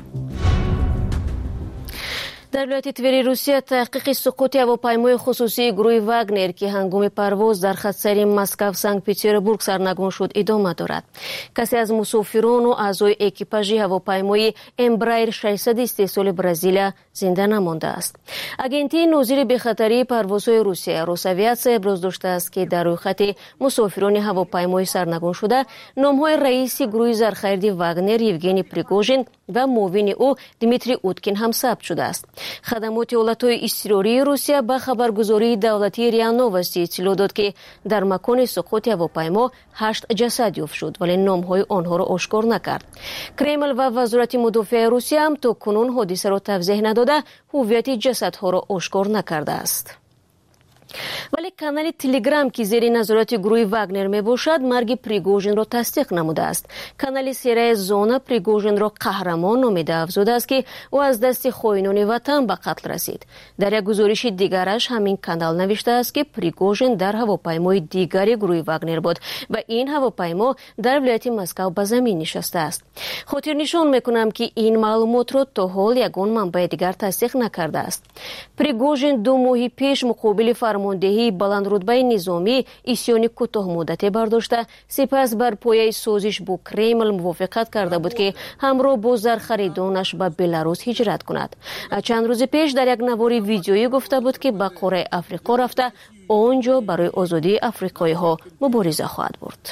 در ولایت توری روسیه تحقیق سقوط هواپیمای خصوصی گروه واگنر که هنگام پرواز در خط سری مسکو سنت پترزبورگ سرنگون شد ادامه دارد. کسی از مسافران و اعضای اکیپاژ هواپیمای امبرایر 600 استحصال برزیلیا زنده نمانده است. اگنتی نظیر به خطری پروازهای روسیه روساویاتسیا ابراز داشته است که در روی خط مسافران هواپیمای سرنگون شده نام‌های رئیس گروه زرخیردی واگنر یوگنی پریگوژین و معاون او دیمیتری اوتکین هم ثبت شده است. خدمات دولت‌های اضطراری روسیه با خبرگزاری دولتی ریا نووستی اطلاع داد که در مکان سقوط هواپیما 8 جسد یافت شد ولی نام‌های آنها را آشکار نکرد. کرمل و وزارت مدافع روسیه هم تا کنون حادثه را توضیح نداده هویت جسدها را آشکار نکرده است. ولی کانال تلگرام که زیر نظارت گروه واگنر می باشد مرگ پریگوژین را تصدیق نموده است. کانال سیره زونا پریگوژین را قهرمان نامیده افزوده است که او از دست خائنان وطن به قتل رسید. در یک گزارش دیگرش همین کانال نوشته است که پریگوژین در هواپیمای دیگری گروه واگنر بود و این هواپیما در ولایت مسکو به زمین نشسته است. خاطر نشان میکنم که این معلومات را تا حال یگان منبع دیگر تصدیق نکرده است. پریگوژین 2 ماه پیش مقابل فرماندهی بلندرتبه نظامی اسیانی کوتاه مدتی برداشته سپس بر پایه سازش با کرمل موافقت کرده بود که همراه با زرخریدانش به بلاروس هجرت کند. چند روز پیش در یک نوار ویدیویی گفته بود که به قاره افریقا رفته آنجا برای آزادی افریقایی ها مبارزه خواهد برد.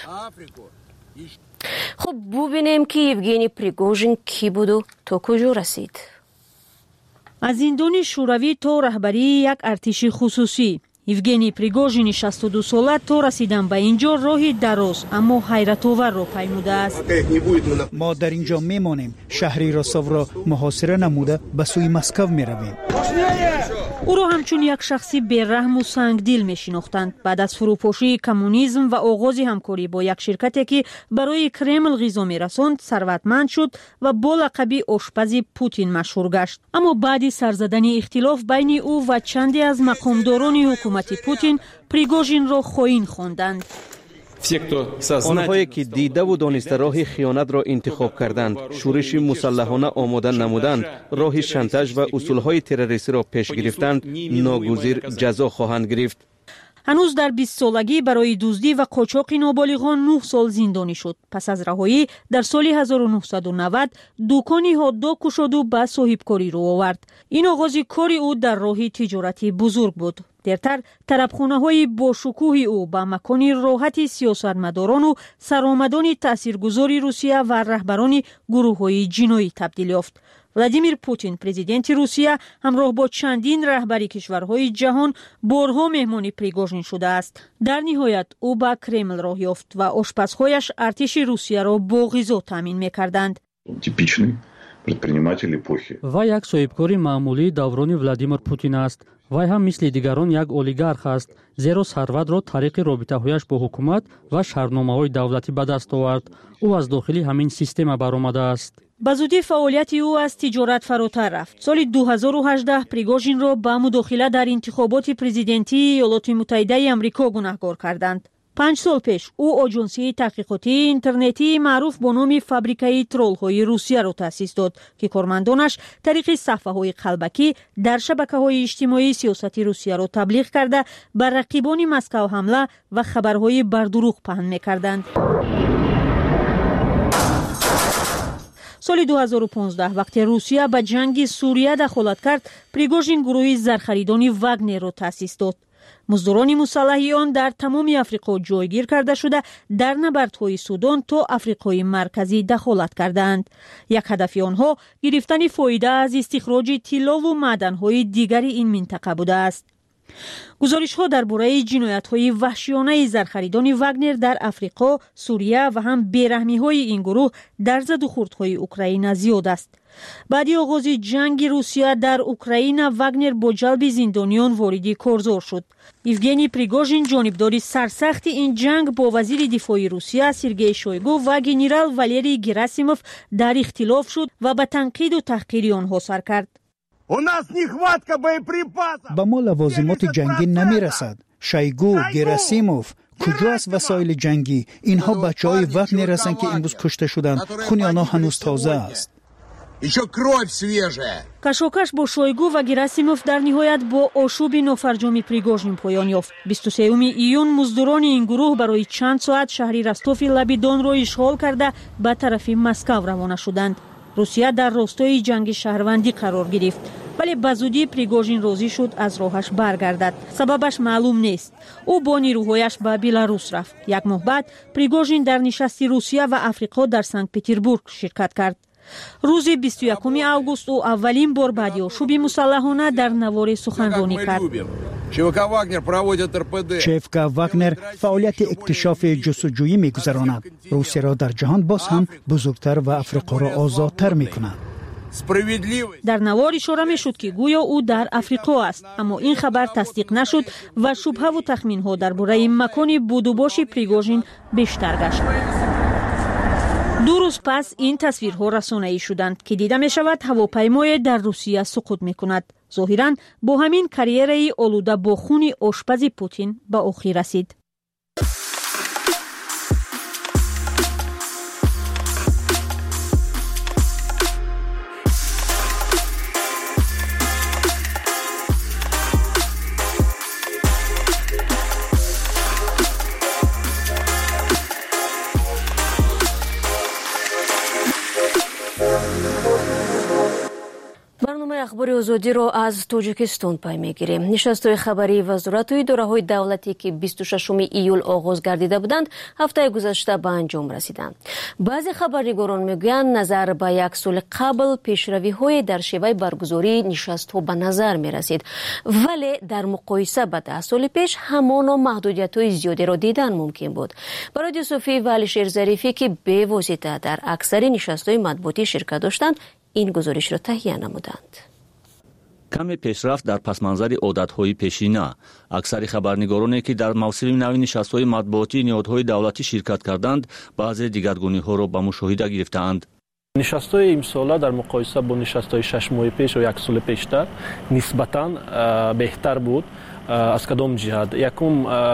خب ببینیم که یوگنی پریگوژین کی بود و تا کجا رسید. از زندان شوروی تا رهبری یک ارتش خصوصی یوگنی پریگوژین 62 ساله تا رسیدن به اینجا راهی دراز اما حیرت‌آور را پیموده است. ما در اینجا میمانیم. شهری راساو را محاصره نموده به سوی مسکو میرویم. او را همچون یک شخصی بی‌رحم و سنگدل میشناختند. بعد از فروپاشی کمونیسم و آغاز همکاری با یک شرکتی که برای کرمل غذا میرساند ثروتمند شد و با لقب آشپز پوتین مشهور گشت. اما بعد سرزدن اختلاف بین او و چندی از مقامداران حکومت پوتین پریگوژین را خائن خواندند. آنهایی که دیده و دانسته راه خیانت را انتخاب کردند، شورش مسلحانه آماده نمودند، راه شانتاژ و اصولهای تروریستی را پیش گرفتند، ناگزیر جزا خواهند گرفت. هنوز در 20 سالگی برای دزدی و قاچاق نابالغان 9 سال زندانی شد. پس از رهایی در سال 1990 دکانی هات‌داگ گشاد و به صاحبکاری رو آورد. این آغاز کار او در راه تجارتی بزرگ بود. دیرتر طربخانه‌های با شکوه او به مکان راحت سیاستمداران و سرآمدان تاثیرگذار روسیه و رهبران گروه‌های جنایی تبدیل یافت. ولادیمیر پوتین پرزیدنت روسیه همراه با چندین رهبری کشورهای جهان بارها مهمان پریگوژین شده است. در نهایت او به کرمل راه یافت و آشپزهایش ارتش روسیه را با غذا تامین می‌کردند. و یک صاحبکار معمولی دوران ولادیمیر پوتین است. وی هم مثل دیگران یک اولیگارخ است، زیرا ثروت را طریق رابطه‌هایش با حکومت و شهرنامه‌های دولتی به دست آورد. او از داخلی همین سیستم برآمده است. به زودی فعالیت او از تجارت فراتر رفت. سال 2018 پریگوژین را به مداخله در انتخابات پرزیدنتی ایالات متحده آمریکا گناهکار کردند. 5 سال پیش او آژانسی تحقیقاتی اینترنتی معروف با نام فابریکه ترول‌های روسیه را تأسیس داد که کارمندانش طریق صفحه‌های قلبکی در شبکه‌های اجتماعی سیاست روسیه را تبلیغ کرده بر رقیبان مسکو حمله و خبرهای بر دروغ پهن می‌کردند. سال 2015 وقتی روسیه به جنگ سوریه دخالت کرد، پریگوژین گروه زرخریدان واگنر را تأسیس داد. مزدوران مسلح آن در تمام افریقا جایگیر کرده شده در نبردهای سودان تا افریقای مرکزی دخالت کردند. یک هدف آنها گرفتن فایده از استخراج طلا و معدن‌های دیگر این منطقه بوده است. گزارش‌ها درباره جنایت‌های وحشیانه زرخریدان واگنر در افریقا، سوریه و هم بیرحمی‌های این گروه در زد و خوردهای اوکراین زیاد است. بعد آغاز جنگ روسیه در اوکراین، واگنر با جلب زندانیان وارد کارزار شد. یوگنی پریگوژین، جانبدار سرسخت این جنگ، با وزیر دفاع روسیه سرگئی شویگو و گنرال والری گراسیموف در اختلاف شد و به تنقید و تحقیر آنها سر کرد. با ما لوازمات جنگی نمی رسد. شویگو، گراسیموف، کجا است وسایل جنگی؟ اینها بچه‌های واگنر هستند که امروز کشته شدند. خون آنها هنوز تازه است. کشاکش با شویگو و گراسیموف در نهایت با آشوب نافرجام پریگوژین پایان یافت. 23 ایون مزدوران این گروه برای چند ساعت شهر رستوف لب دون را اشغال کرده به طرف مسکو روانه شدند. روسیه در راستای جنگ شهروندی قرار گرفت، ولی به زودی پریگوژین راضی شد از راهش برگردد. سببش معلوم نیست. او با نیروهایش به بلاروس رفت. یک ماه بعد پریگوژین در نشست روسیه و افریقا در سنت پترزبورگ شرکت کرد. روز 21 آگوست او اولین بار بعد آشوب مسلحانه در نوار سخنرانی کرد. چفکا واگنر فعالیت اکتشاف جستجویی می‌گذراند. روسیه را در جهان باز هم بزرگتر و افریقا را آزادتر می‌کند. در نوار اشاره می‌شد که گویا او در افریقا است، اما این خبر تصدیق نشد و شبهه و تخمین‌ها درباره مکان بود و باش پریگوژین بیشتر گشت. 2 روز پس این تصویرها رسانه‌ای شدند که دیده می‌شود هواپیمای در روسیه سقوط می‌کند. ظاهراً با همین کاریری آلوده با خون آشپز پوتین به آخر رسید. اخبار آزادی را از تاجیکستان پی میگیریم. نشست‌های خبری وزارت و اداره‌های دولتی که 26 ایول آغاز گردیده بودند، هفته گذشته به انجام رسیدند. بعضی خبرنگاران میگویند نظر به یک سال قبل پیشروی‌های در شیوه برگزاری نشست‌ها به نظر می‌رسید، ولی در مقایسه با 10 سال پیش همان محدودیت‌های زیادی را دیدن ممکن بود. برای صوفی و علیشیر ظریفی که به واسطه در اکثر نشست‌های مطبوعاتی شرکت داشتند، این گزارش را تهیه نمودند. کمی پیشرفت در پسمانظر عادت‌های پیشینه. اکثر خبرنگارانی که در موسم نو نشست‌های مطبوعاتی نهادهای دولتی شرکت کردند، بعضی دیگرگونی‌ها را به مشاهده گرفتند. نشست‌های امساله در مقایسه با نشست‌های 6 ماه پیش و 1 سال پیشتر نسبتاً بهتر بود. از کدام جهت؟ یکم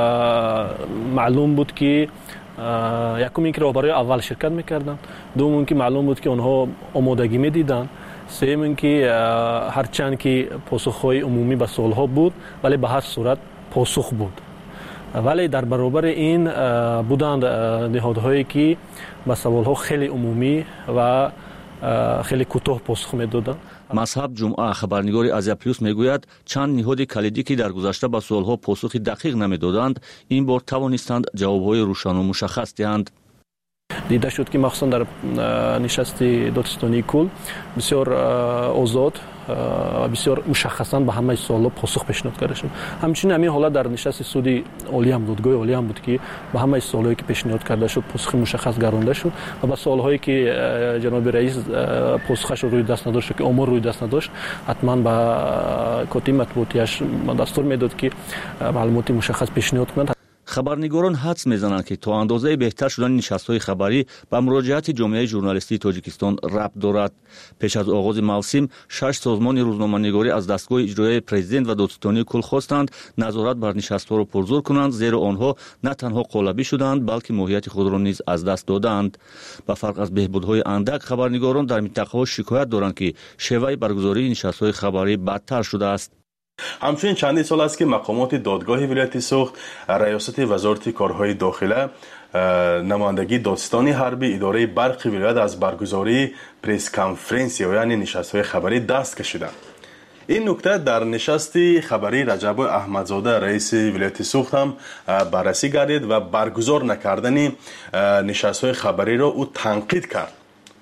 معلوم بود که یکم اینکه برای اول شرکت می‌کردند، دوم اینکه معلوم بود که آنها آمادگی می‌دیدند، سوم اینکه هرچند که پاسخ‌های عمومی به سوال‌ها بود ولی به هر صورت پاسخ بود، ولی در برابر این بودند نهادهایی که به سوال‌ها خیلی عمومی و خیلی کوتاه پاسخ می‌دادند. مذهب جمعه خبرنگار آزیا پلاس میگوید چند نهاد کلیدی که در گذشته به سوال‌ها پاسخ دقیق نمی‌دادند، این بار توانستند جواب‌های روشن و مشخص دهند. دیده شد که مخصوصا در نشست دادستانی کل بسیار آزاد و بسیار مشخصاً به همه سوالات پاسخ پیشنهاد کرده شد. همچنین همین حالت در نشست سودی عالی هم دادگاه عالی هم بود که به همه سوالایی که پیشنهاد کرده شد پاسخ مشخص گرانده شد و به سوالهایی که جناب رئیس پاسخش روی دست نداشت که امور روی دست نداشت، حتما به کاتب مطبوعاتیش دستور میداد که معلومات مشخص پیشنهاد کنند. خبرنگاران حدس میزنند که تا اندازه بهتر شدن نشست‌های خبری به مراجعت جامعه ژورنالیستی تاجیکستان ربط دارد. پیش از آغاز موسم 6 سازمان روزنامه‌نگاری از دستگاه اجرایی پرزیدنت و دادستانی کل خواستند نظارت بر نشست‌ها را پرزور کنند، زیرا آنها نه تنها قالبی شدند بلکه ماهیت خود را نیز از دست دادند. به فرق از بهبودهای اندک، خبرنگاران در منطقه‌ها شکایت دارند که شیوه برگزاری نشست‌های خبری بدتر شده است. همچنین چندین سال است که مقامات دادگاه ولایت سوخت، ریاست وزارت کارهای داخله، نمایندگی دادستانی حربی، اداره برق ولایت از برگزاری پریس کانفرنس یعنی نشست‌های خبری دست کشیدند. این نکته در نشست خبری رجب احمدزاده رئیس ولایت سوخت هم بررسی گردید و برگزار نکردن نشست‌های خبری را او تنقید کرد.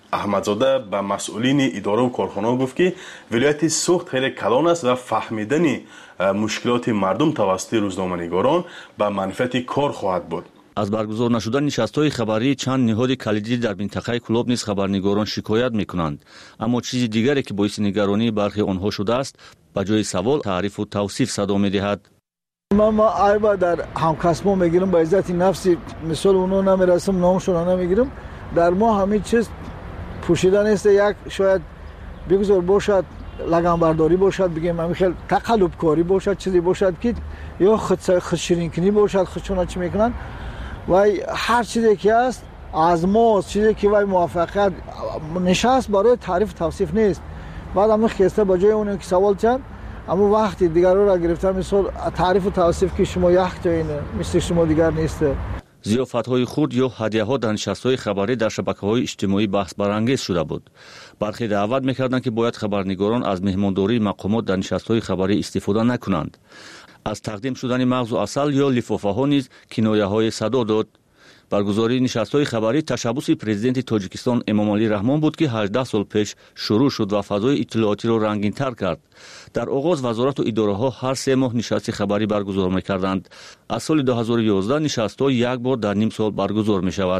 احمدزاده به مسئولین اداره و کارخانه گفت که ولایت سوخت خیلی کلان است و فهمیدن مشکلات مردم توسط روزنامه‌نگاران به منفعت کار خواهد بود. از برگزار نشدن نشست‌های خبری چند نهاد کلیدی در منطقه کلوب نیز خبرنگاران شکایت می‌کنند، اما چیز دیگری که باعث نگرانی برخی آنها شده است به جای سوال تعریف و توصیف صدا می‌دهد. ما عیبا در همکسب‌ها میگیرم با عزت نفسی، مثال اونها نمیرسم، نامشون نمیگیرم. در ما همین چیز پوشیدن است، یک شاید بگذار باشد لگنبرداری باشد، بگیم همین خیلی تقلب کاری باشد، چیزی باشد که یا خود شیرین کنی باشد، خودشون چی میکنن و هر چیزی که است از ما چیزی که وای موافقت نشست برای تعریف توصیف نیست. بعد همین خسته با جای اون که سوال چند اما وقتی دیگر را گرفتن مثال تعریف و توصیف که شما یک تا اینه مثل شما دیگر نیسته. ضیافت‌های خرد یا هدیه‌ها در نشست‌های خبری در شبکه‌های اجتماعی بحث برانگیز شده بود. برخی دعوت می‌کردند که باید خبرنگاران از مهمانداری مقامات در نشست‌های خبری استفاده نکنند. از تقدیم شدن مغز و عسل یا لفافه‌ها نیز کنایه‌های صدا داد. برگزاری نشست‌های خبری تشبث پرزیدنت تاجیکستان امامعلی رحمان بود که 18 سال پیش شروع شد و فضای اطلاعاتی را رنگین‌تر کرد. در آغاز وزارت و اداره‌ها هر 3 ماه نشست خبری برگزار می‌کردند. از سال 2011 نشست‌ها یک بار در نیم سال برگزار می‌شود.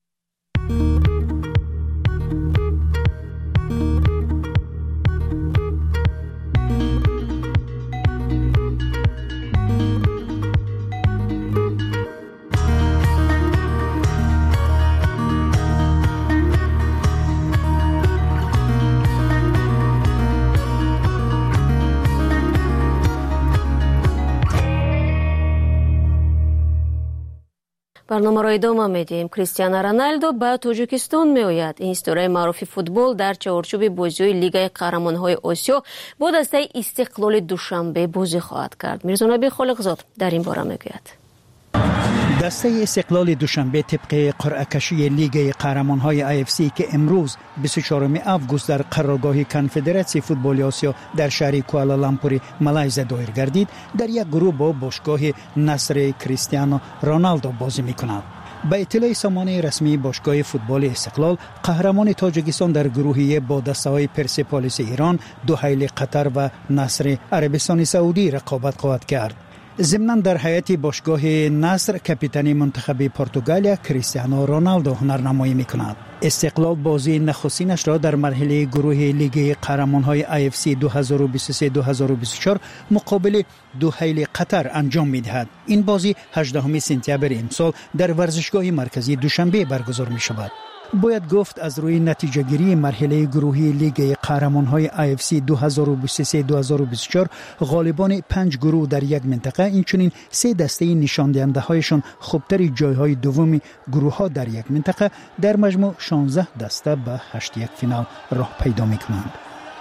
برنامه را ادامه میدیم. کریستیانو رونالدو به تاجیکستان میآید. این ستاره معروف فوتبال در چارچوب بازی‌های لیگ قهرمان‌های آسیا با دسته استقلال دوشنبه بازی خواهد کرد. میرزا نبی خالقزاد در این باره میگوید. دسته استقلال دوشنبه طبق قرعه کشی لیگ قهرمان‌های AFC که امروز 24 آگوست در قرارگاه کنفدراسیون فوتبال آسیا در شهر کوالالامپور مالایزیا دایر گردید، در یک گروه با باشگاه نصر کریستیانو رونالدو بازی می‌کند. به اطلاع سامانه رسمی باشگاه فوتبال استقلال، قهرمان تاجیکستان در گروهی با دسته‌های پرسپولیس ایران، دوحیل قطر و نصر عربستان سعودی رقابت خواهد کرد. ضمناً در هیئت باشگاه نصر کاپیتان منتخب پرتغالیا کریستیانو رونالدو هنرنمایی می‌کند. استقلال بازی نخستینش را در مرحله گروه لیگ قهرمان‌های AFC 2023-2024 مقابل دوحیل قطر انجام می‌دهد. این بازی 18 سپتامبر امسال در ورزشگاه مرکزی دوشنبه برگزار می‌شود. باید گفت از روی نتیجه گیری مرحله گروهی لیگ قهرمان‌های AFC 2023-2024 غالبان 5 گروه در یک منطقه، اینچنین 3 دسته نشان دهنده هایشان خوبترین جایهای دومی گروه ها در یک منطقه در مجموع 16 دسته به 8 یک فینال راه پیدا می‌کنند.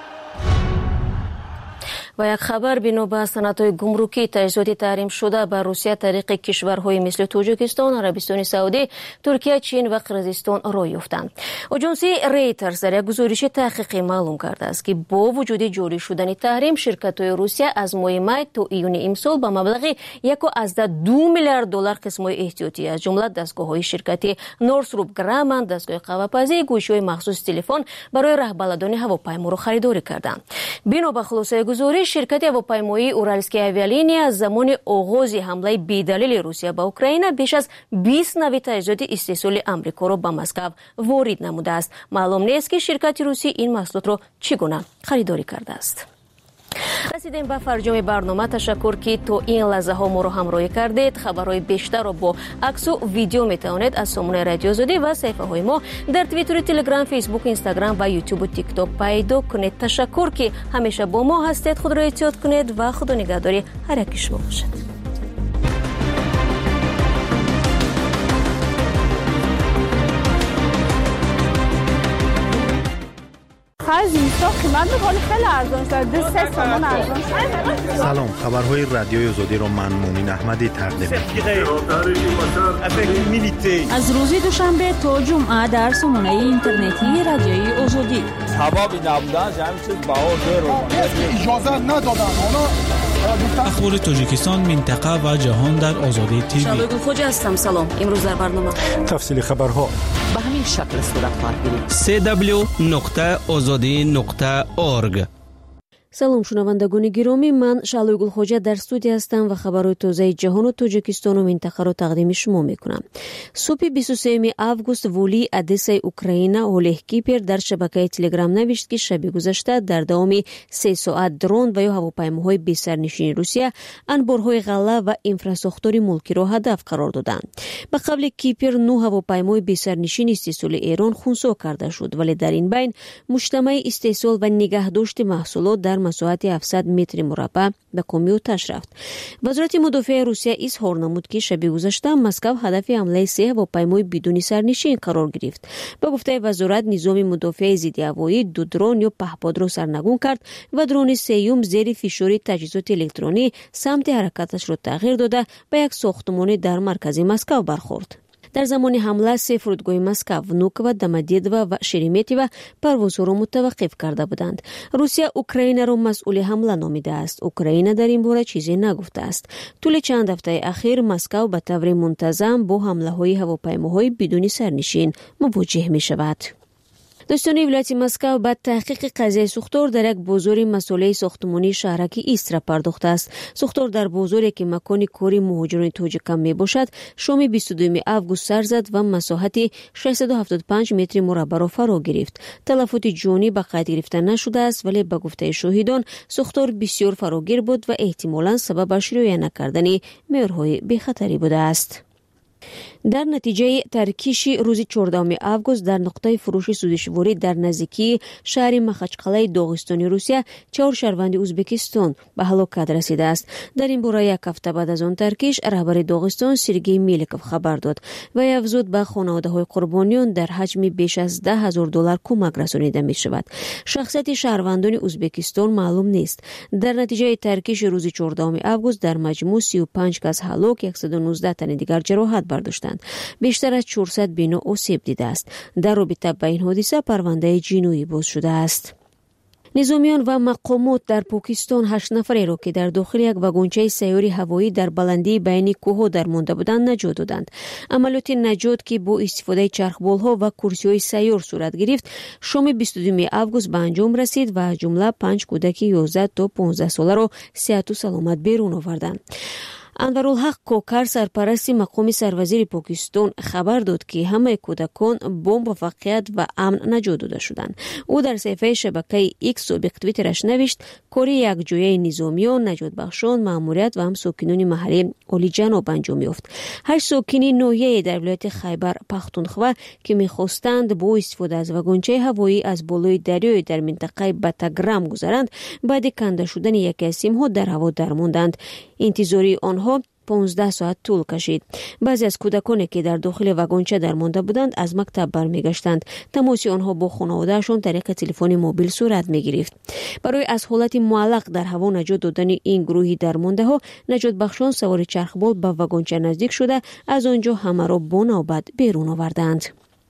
و یک خبر بنا به سندهای گمرکی تجهیزات تحریم شده به روسیه طریق کشورهای مثل تاجیکستان، عربستان سعودی، ترکیه، چین و قرقیزستان راه یافتند. آژانس ریترز در یک گزارش تحقیقی معلوم کرده است که با وجود جاری شدن تحریم، شرکت‌های روسیه از ماه می تا ایون امسال به مبلغ 1.2 میلیارد دلار قسم‌های احتیاطی از جمله دستگاه‌های شرکتی نورثروپ گرامن، دستگاه قهوه‌پزی، گوشی‌های مخصوص تلفن برای رهبرداری هواپیما را خریداری کردند. بنا به خلاصه گزارش، شرکت هواپیمایی اورالسکی اویالینیا از زمان آغاز حمله بی‌دلیل روسیه به اوکراین بیش از 20 نوع تجهیزات استحصال آمریکا را به مسکو وارد نموده است. معلوم نیست که شرکت روسی این محصولات را چگونه خریداری کرده است. رسیدیم به فرجام برنامه. تشکر که تو این لحظه ها ما رو همراهی کردید. خبرهای بیشتر رو با عکس و ویدیو میتوانید از سامانه رادیو آزادی و صفحه های ما در توییتر، تلگرام، فیسبوک، اینستاگرام و یوتیوب و تیک تاک پیدا کنید. تشکر که همیشه با ما هستید. خود را احتیاط کنید و خدا نگهداری هر یک شما باشد. اینستا قیمت بخوری خیلی ارزان شد. 3 تومان ارزان شد. سلام، خبرهای رادیوی آزادی را من مومن احمدی تقدیم می‌کنم. از روز دوشنبه تا جمعه در سامانه اینترنتی رادیوی آزادی. ثوابی نبودن همین چیز باور رو اجازه ندادن. اخبار تاجیکستان، منطقه و جهان در آزادی تیوی. شادو خوج هستم. سلام. امروز در برنامه تفصیل خبرها. به همین شکل صورت خواهد گرفت. www.azadi.org. салом шунавандагони гиромӣ, ман Шаълои Гулхоҷа дар студия ҳастам ва хабарҳои тозаи ҷаҳону Тоҷикистону минтақаро тақдими шумо мекунам. субҳи 23 август волии Одессаи Украина Олег Кипер дар шабакаи Телеграм навишт ки шаби гузашта дар давоми 3 соат дрон ва ё ҳавопаймоҳои бесарнишини Русия анборҳои ғалла ва инфрасохтори мулкиро ҳадаф қарор доданд. ба қавли Кипер 9 ҳавопаймои бесарнишини истеҳсоли Эрон хунсо карда шуд, вале дар ин байн муҷтамаи истеҳсол ва нигаҳдошти маҳсулот дар масоҳати 700 метри мураббаъ ба коми оташ рафт. вазорати мудофиаи Русия изҳор намуд ки шаби гузашта Москав ҳадафи ҳамлаи 3 ҳавопаймои бидуни сарнишин қарор гирифт. ба гуфтаи вазорат, низоми мудофиаи зиддиҳавоӣ 2 дрон ё паҳподро сарнагун кард ва дрони сеюм зери фишори таҷҳизоти электронӣ самти ҳаракаташро тағйир дода ба як сохтмоне дар маркази Москав бархӯрд. дар замони ҳамла 3 фурудгоҳи Москав, Внуково, Домодедово ва Шереметьево парвозҳоро мутаваққиф карда буданд. Русия Украинаро масъули ҳамла номидааст. Украина дар ин бора чизе нагуфтааст. тӯли чанд ҳафтаи ахир Москав ба таври мунтазам бо ҳамлаҳои ҳавопаймоҳои бидуни сарнишин мувоҷеҳ мешавад. достони вилояти Москав ба таҳқиқи қазияи сӯхтор дар як бозори масъулияи сохтмонии шаҳраки Истра пардохтааст. сӯхтор дар бозоре ки макони кори муҳоҷирони тоҷикам мебошад, шоми 22 август сар зад ва масоҳати 675 метри мураббаъро фаро гирифт. талафоти ҷонӣ ба қайд гирифта нашудааст, вале ба гуфтаи шоҳидон сӯхтор бисёр фарогир буд ва эҳтимолан сабабаш риоя накардани меъёрҳои бехатарӣ будааст. дар натиҷаи таркиши рӯзи 14 август дар нуқтаи фурӯши сӯзишворӣ дар наздикии шаҳри Махачқалаи Доғистони Русия 4 шаҳрванди Ӯзбекистон ба ҳалокат расидааст. дар ин бора як ҳафта баъд аз он таркиш раҳбари Доғистон Сергей Меликов хабар дод. вай афзуд ба хонаводаҳои қурбониён дар ҳаҷми беш аз $10,000 кӯмак расонида мешавад. шахсияти шаҳрвандони Ӯзбекистон маълум нест. дар натиҷаи таркиши рӯзи 14 август дар маҷмӯъ 35 кас ҳалок, 119 тани дигар ҷароҳат бардоштанд. бештар аз 400 бино осеб дидааст. дар робита ба ин ҳодиса парвандаи ҷиноӣ боз шудааст. низомиён ва мақомот дар Покистон 8 нафареро ки дар дохили як вагончаи сайёри ҳавоӣ дар баландии байни кӯҳҳо дармонда буданд наҷот доданд. амалиёти наҷот ки бо истифодаи чархболҳо ва курсиҳои сайёр сурат гирифт, шоми 22 август ба анҷом расид ва аз ҷумла 5 кӯдаки 11 то 15 соларо сеҳату саломат берун оварданд. Анварулҳақ Кокар, сарпарасти мақоми сарвазири Покистон, хабар дод ки ҳамаи кӯдакон бо муваффақият ва амн наҷот дода шуданд. ӯ дар саҳифаи шабакаи X собиқ твиттераш навишт: кори якҷояи низомиён, наҷотбахшон, маъмурият ва ҳам сокинони маҳаллӣ олиҷаноб анҷом ёфт. 8 сокини ноҳияе дар вилояти Хайбар Пахтунхва ки мехостанд бо истифода аз вагончаи ҳавоӣ аз болои дарёе дар минтақаи Батаграм гузаранд, баъди канда шудани яке аз симҳо дар ҳаво дармонданд. интизори онҳо 15 соат тӯл кашид. баъзе аз кӯдаконе ки дар дохили вагонча дармонда буданд аз мактаб бармегаштанд. тамоси онҳо бо хонаводаашон тариқи телефони мобил сурат мегирифт. барои аз ҳолати муаллақ дар ҳаво наҷот додани ин гурӯҳи дармондаҳо, наҷотбахшон савори чархбол ба вагонча наздик шуда, аз он ҷо ҳамаро бо навбат берун оварданд.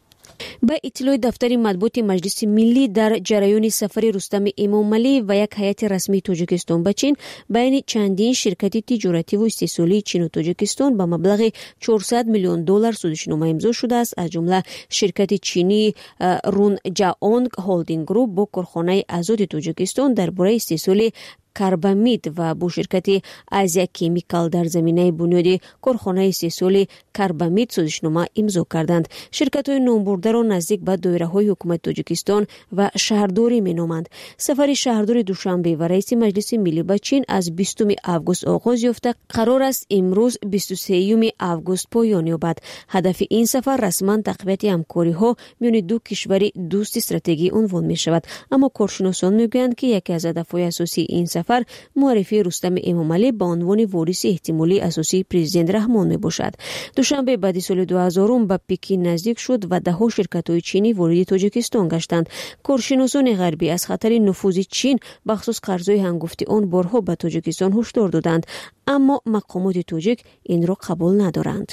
ба иттилои дафтари матбуоти Маҷлиси Миллӣ, дар ҷараёни сафари Рустами Эмомалӣ ва як ҳайати расмии Тоҷикистон ба Чин байни чандин ширкати тиҷоративу истеҳсолии Чину Тоҷикистон ба маблағи $400 миллион сӯзишнома имзо шудааст. аз ҷумла ширкати чинии Рунҷаонг Холдинг Груп бо корхонаи Азоди Тоҷикистон дар бораи истеҳсоли карбамид ва бо ширкати Азия Кемикал дар заминаи бунёди корхонаи истеҳсоли карбамид сӯзишнома имзо карданд. ширкатҳои номбурдаро наздик ба доираҳои ҳукумати Тоҷикистон ва шаҳрдорӣ меноманд. сафари шаҳрдори Душанбе ва раиси Маҷлиси Миллӣ ба Чин аз 20 август оғоз ёфта, қарор аст имрӯз 23 август поён ёбад. ҳадафи ин сафар расман тақвияти ҳамкориҳо миёни ду кишвари дӯсти стратегӣ унвон мешавад. аммо коршиносон мегӯянд ки яке аз ҳадафҳои асосии ин сафар муаррифии Рустами Эмомалӣ ба унвони вориси эҳтимолии асосии президент Раҳмон мебошад. душанбе баъди соли 2000 ба Пекин наздик шуд ва даҳо ширкатҳои чинӣ вориди Тоҷикистон гаштанд. коршиносони ғарбӣ аз хатари нуфузи Чин бахусус қарзои ҳангуфти он борҳо ба Тоҷикистон ҳушдор доданд, аммо мақомоти тоҷик инро қабул надоранд.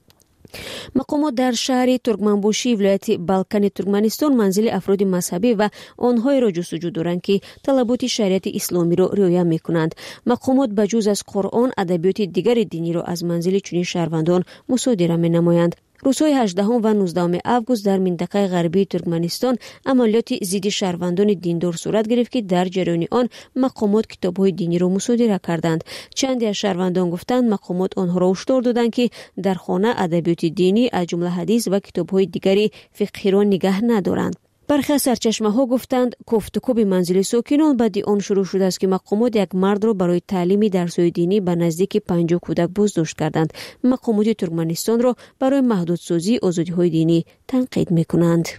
мақомот дар шаҳри Туркманбошии вилояти Балкани Туркманистон манзили афроди мазҳабӣ ва онҳоеро ҷустуҷӯ доранд ки талаботи шариати исломиро риоя мекунанд. мақомот ба ҷуз аз Қуръон, адабиёти дигари диниро аз манзили чунин шаҳрвандон мусодира менамоянд. روزهای 18 و 19 آگوست در منطقه غربی ترکمنستان عملیات ضد شهروندان دیندار صورت گرفت که در جریان آن مقامات کتاب‌های دینی را مصادره کردند. چندی از شهروندان گفتند مقامات آنها را هشدار دادند که در خانه ادبیات دینی از جمله حدیث و کتاب‌های دیگری فقهی را نگه ندارند. برخی از سرچشمه‌ها گفتند کوفتکو به منزل ساکنان بعد آن شروع شده است که مقامات یک مرد را برای تعلیم درس‌های دینی به نزدیک 50 کودک بازداشت کردند. مقامات ترکمنستان را برای محدودسازی آزادی‌های دینی تنقید می‌کنند.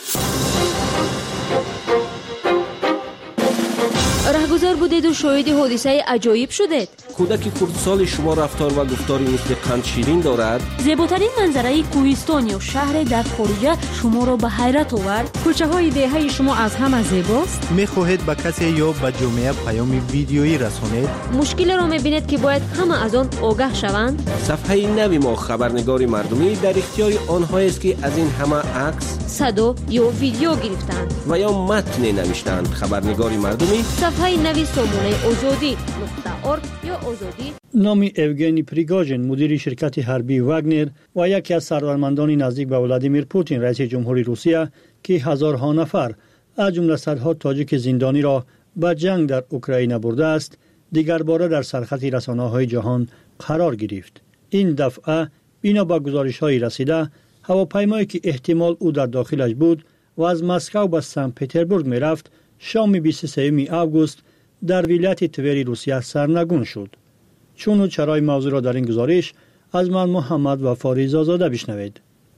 رهگذر بودید و شاهد حادثه عجایب شدید. کودک خردسال شما رفتار و گفتاری مثل قند شیرین دارد. زیباترین منظره کوهستان یا شهر در خارج شما را به حیرت آورد. کوچه های دهه شما از همه زیباست. می‌خواهید به کسی یا به جامعه پیام ویدیویی رسانید؟ مشکل را می‌بینید که باید همه از آن آگاه شوند. صفحه نوی ما خبرنگار مردمی در اختیار آنها است که از این همه عکس، صدا یا ویدیو گرفتند و یا متن نوشتند. خبرنگار مردمی صفحه نوی سامانه آزادی .org یا آزادی. نام اوگنی پریگاژین مدیر شرکت حربی واگنر و یکی از سرورمندان نزدیک به ولادیمیر پوتین رئیس جمهوری روسیه که هزارها نفر از جمله صدها تاجیک زندانی را به جنگ در اوکراین برده است، دیگر باره در سرخط رسانه‌های جهان قرار گرفت. این دفعه بنا به گزارش‌های رسیده هواپیمایی که احتمال او در داخلش بود و از مسکو به سن پترزبورگ می‌رفت شام 23 آگوست در ولایت توری روسیه سرنگون شد. چون و چرای موضوع را در این گزارش از من محمد وفاری زاده بشنوید.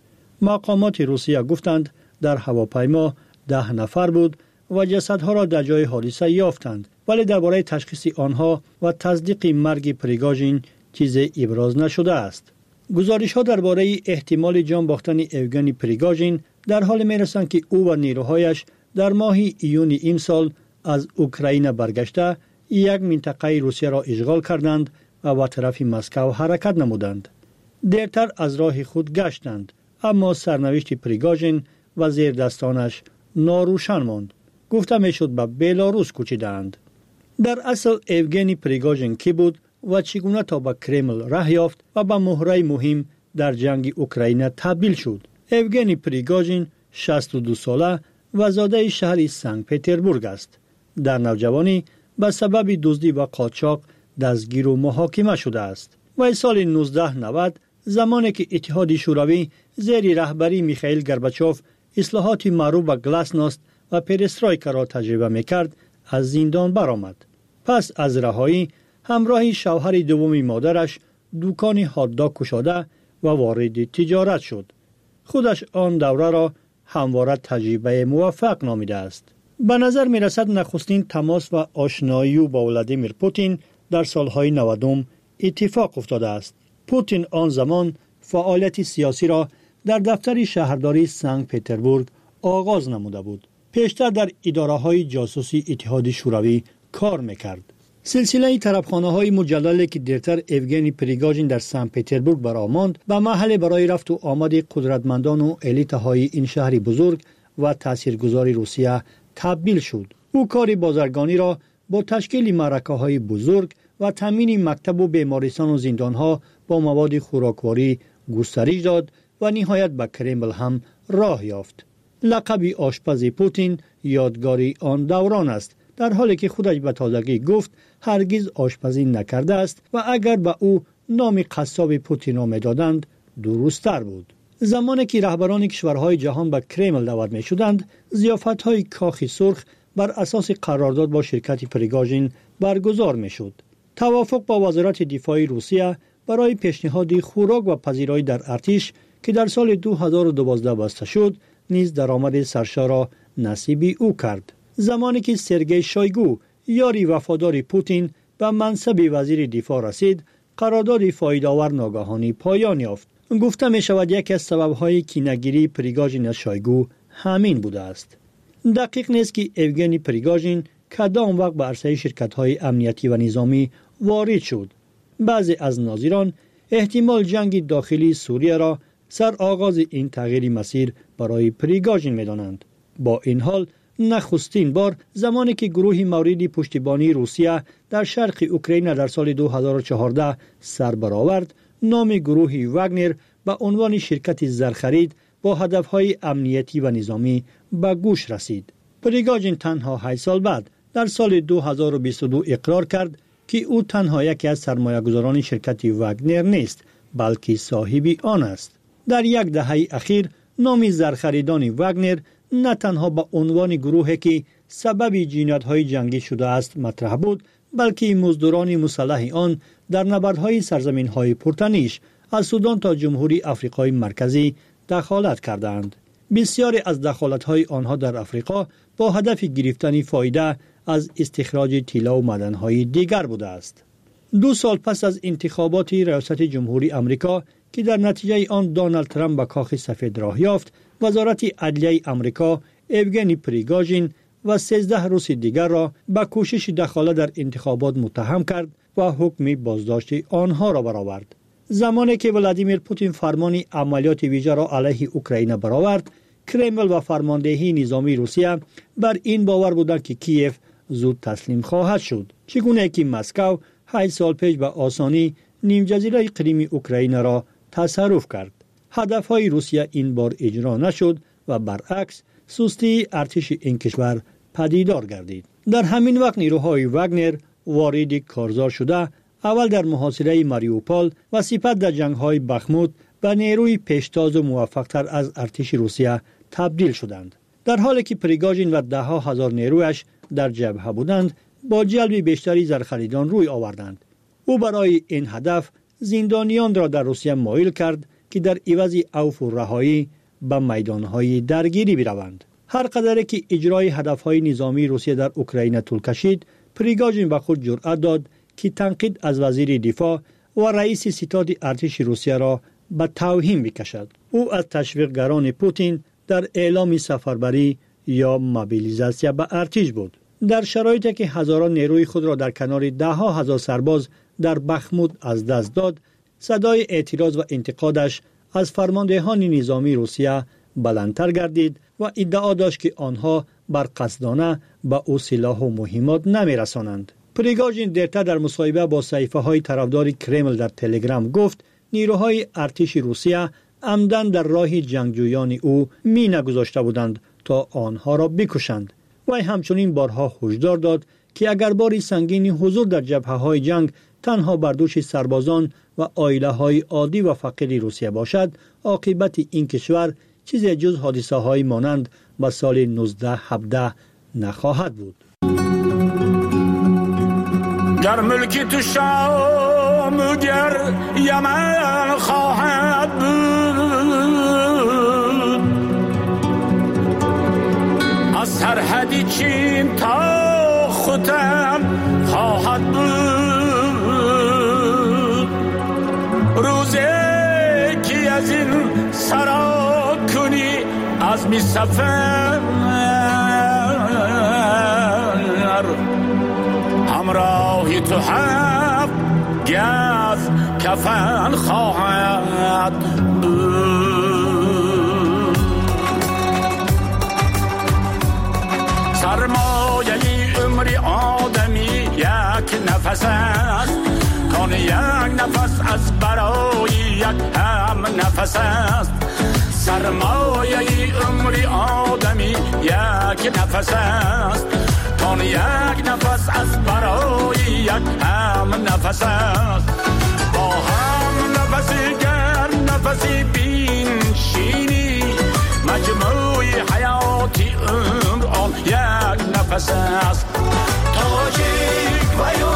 مقامات روسیه گفتند در هواپیما 10 نفر بود و جسدها را در جای حادثه یافتند، ولی درباره تشخیص آنها و تصدیق مرگ پریگاژین چیزی ابراز نشده است. گزارش‌ها درباره احتمال جان باختن اوگنی پریگاژین در حال می‌رسند که او و نیروهایش در ماه ایون امسال از اوکراین برگشته یک منطقه روسیه را اشغال کردند و به طرف مسکو حرکت نمودند. دیرتر از راه خود گشتند، اما سرنوشت پریگاژین و زیردستانش ناروشن ماند. گفته میشد به بلاروس کوچیدند. در اصل اوگنی پریگاژین کی بود و چگونه تا به کرمل راه یافت و به مهره مهم در جنگ اوکراین تبدیل شد؟ اوگنی پریگاژین 62 ساله و زاده شهر سن پترزبورگ است. در نوجوانی به سبب دزدی و قاچاق دستگیر و محاکمه شده است. و سال 1990 زمانی که اتحاد شوروی زیر رهبری میخائیل گورباچوف اصلاحات معروف به گلاسنوست و پرسترویکا را تجربه میکرد، از زندان برآمد. پس از رهایی همراه شوهر دوم مادرش دکان هات‌داگ گشاده و وارد تجارت شد. خودش آن دوره را همواره تجربه موفق نامیده است. به نظر می رسد نخستین تماس و آشنایی با ولادیمیر پوتین در سالهای 90 اتفاق افتاده است. پوتین آن زمان فعالیت سیاسی را در دفتر شهرداری سن پترزبورگ آغاز نموده بود. پیشتر در اداره‌های جاسوسی اتحاد شوروی کار می‌کرد. سلسله طرفخانه‌های مجللی که دیرتر اوگنی پریگاژین در سن پترزبورگ برآمد به محل برای رفت و آمد قدرتمندان و الیت‌های این شهر بزرگ و تاثیرگذار روسیه تبدیل شد. او کار بازرگانی را با تشکیل معرکه‌های بزرگ و تامین مکتب و بیمارستان و زندان‌ها با مواد خوراکواری گسترش داد و نهایت به کرمل هم راه یافت. لقب آشپز پوتین یادگاری آن دوران است، در حالی که خودش به تازگی گفت هرگز آشپزی نکرده است و اگر به او نام قصاب پوتین را می‌دادند درست‌تر بود. زمانی که رهبران کشورهای جهان به کرمل دعوت می‌شدند، ضیافت‌های کاخ سرخ بر اساس قرارداد با شرکت پریگاژین برگزار می‌شد. توافق با وزارت دفاع روسیه برای پیشنهاد خوراک و پذیرایی در ارتش که در سال 2012 بسته شد، نیز درآمد سرشار را نصیب او کرد. زمانی که سرگئی شویگو یاری وفادار پوتین به منصب وزیر دفاع رسید، قرارداد فایده‌آور ناگهانی پایان یافت. گفته می شود یکی از سبب‌های کینه‌گیری پریگاژین از شویگو همین بوده است. دقیق نیست که اوگنی پریگاژین کدام وقت به عرصه شرکت‌های امنیتی و نظامی وارد شد. بعضی از ناظران احتمال جنگ داخلی سوریه را سر آغاز این تغییر مسیر برای پریگاژین می‌دانند. با این حال نخستین بار زمانی که گروهی مورد پشتیبانی روسیه در شرق اوکراین در سال 2014 سر برآورد، نام گروه واگنر به عنوان شرکت زرخرید با هدفهای امنیتی و نظامی به گوش رسید. پریگاژین تنها 8 سال بعد در سال 2022 اقرار کرد که او تنها یکی از سرمایه‌گذاران شرکت واگنر نیست، بلکه صاحب آن است. در یک دهه اخیر نام زرخریدان واگنر نه تنها به عنوان گروهی که سبب جنایت‌های جنگی شده است مطرح بود، بلکه مزدوران مسلح آن در نبردهای سرزمین‌های پرتنش از سودان تا جمهوری آفریقای مرکزی دخالت کردند. بسیاری از دخالت‌های آنها در آفریقا با هدف گرفتن فایده از استخراج طلا و معدن‌های دیگر بوده است. 2 سال پس از انتخابات ریاست جمهوری آمریکا که در نتیجه آن دونالد ترامپ به کاخ سفید راه یافت، وزارت عدلیه آمریکا ایوگنی پریگاژین و 13 روس دیگر را به کوشش دخالت در انتخابات متهم کرد و حکم بازداشت آنها را برآورد. زمانی که ولادیمیر پوتین فرمان عملیات ویژه را علیه اوکراین برآورد، کرمل و فرماندهی نظامی روسیه بر این باور بودند که کیف زود تسلیم خواهد شد، چگونه که مسکو 8 سال پیش به آسانی نیم جزیره کریم اوکراین را تصرف کرد. هدفهای روسیه این بار اجرا نشد و برعکس سستی ارتش این کشور پدیدار گردید. در همین وقت نیروهای واگنر وارد کارزار شده، اول در محاصره ماریوپول و سپس در جنگ‌های بخموت به نیروی پیشتاز و موفق‌تر از ارتش روسیه تبدیل شدند. در حالی که پریگاژین و 10,000 نیرویش در جبهه بودند، با جلب بیشتری زرخریدان روی آوردند. او برای این هدف زندانیان را در روسیه مایل کرد که در عوض عفو و رهایی به میدانهای درگیری بروند. هر قدر که اجرای هدفهای نظامی روسیه در اوکراین طول کشید، پریگاژین به خود جرأت داد که تنقید از وزیر دفاع و رئیس ستاد ارتش روسیه را به توهین بکشد. او از تشویقگران پوتین در اعلام سفربری یا موبیلیزاسیون به ارتش بود. در شرایطی که هزاران نیروی خود را در کنار 10,000 سرباز در بخموت از دست داد، صدای اعتراض و انتقادش از فرماندهان نظامی روسیه بلندتر گردید و ادعا داشت که آنها بر قصدانه به او سلاح و مهمات نمی رسانند. پریگاژین دیرتر در مصاحبه با صحیفه‌های طرفدار کرمل در تلگرام گفت نیروهای ارتش روسیه عمدن در راه جنگجویان او می نگذاشته بودند تا آنها را بکشند. و همچنین بارها هشدار داد که اگر باری سنگین حضور در جبهه‌های جنگ تنها بر دوش سربازان و عائله‌های عادی و فقیر روسیه باشد، عاقبت این کشور چیزی جز حادثه‌های مانند به سال 1917 نخواهد بود. گر ملکی تو شام گر یمن خواهد بود، از سرحدی چین تا ختن خواهد بود. روزی که از این سرا کنی از می سفر، همراهی تو هفت گز کفن خواهد بود. سرمایه عمر آدمی یک نفس است، کان یک نفس از برای یک هم نفس است. سرمایه عمر آدمی یک نفس است، کان یک نفس از برای یک هم نفس است. با هم نفسی گر نفسی بین شینی، مجموع حیاتی عمر آن یک نفس است. تاجیک و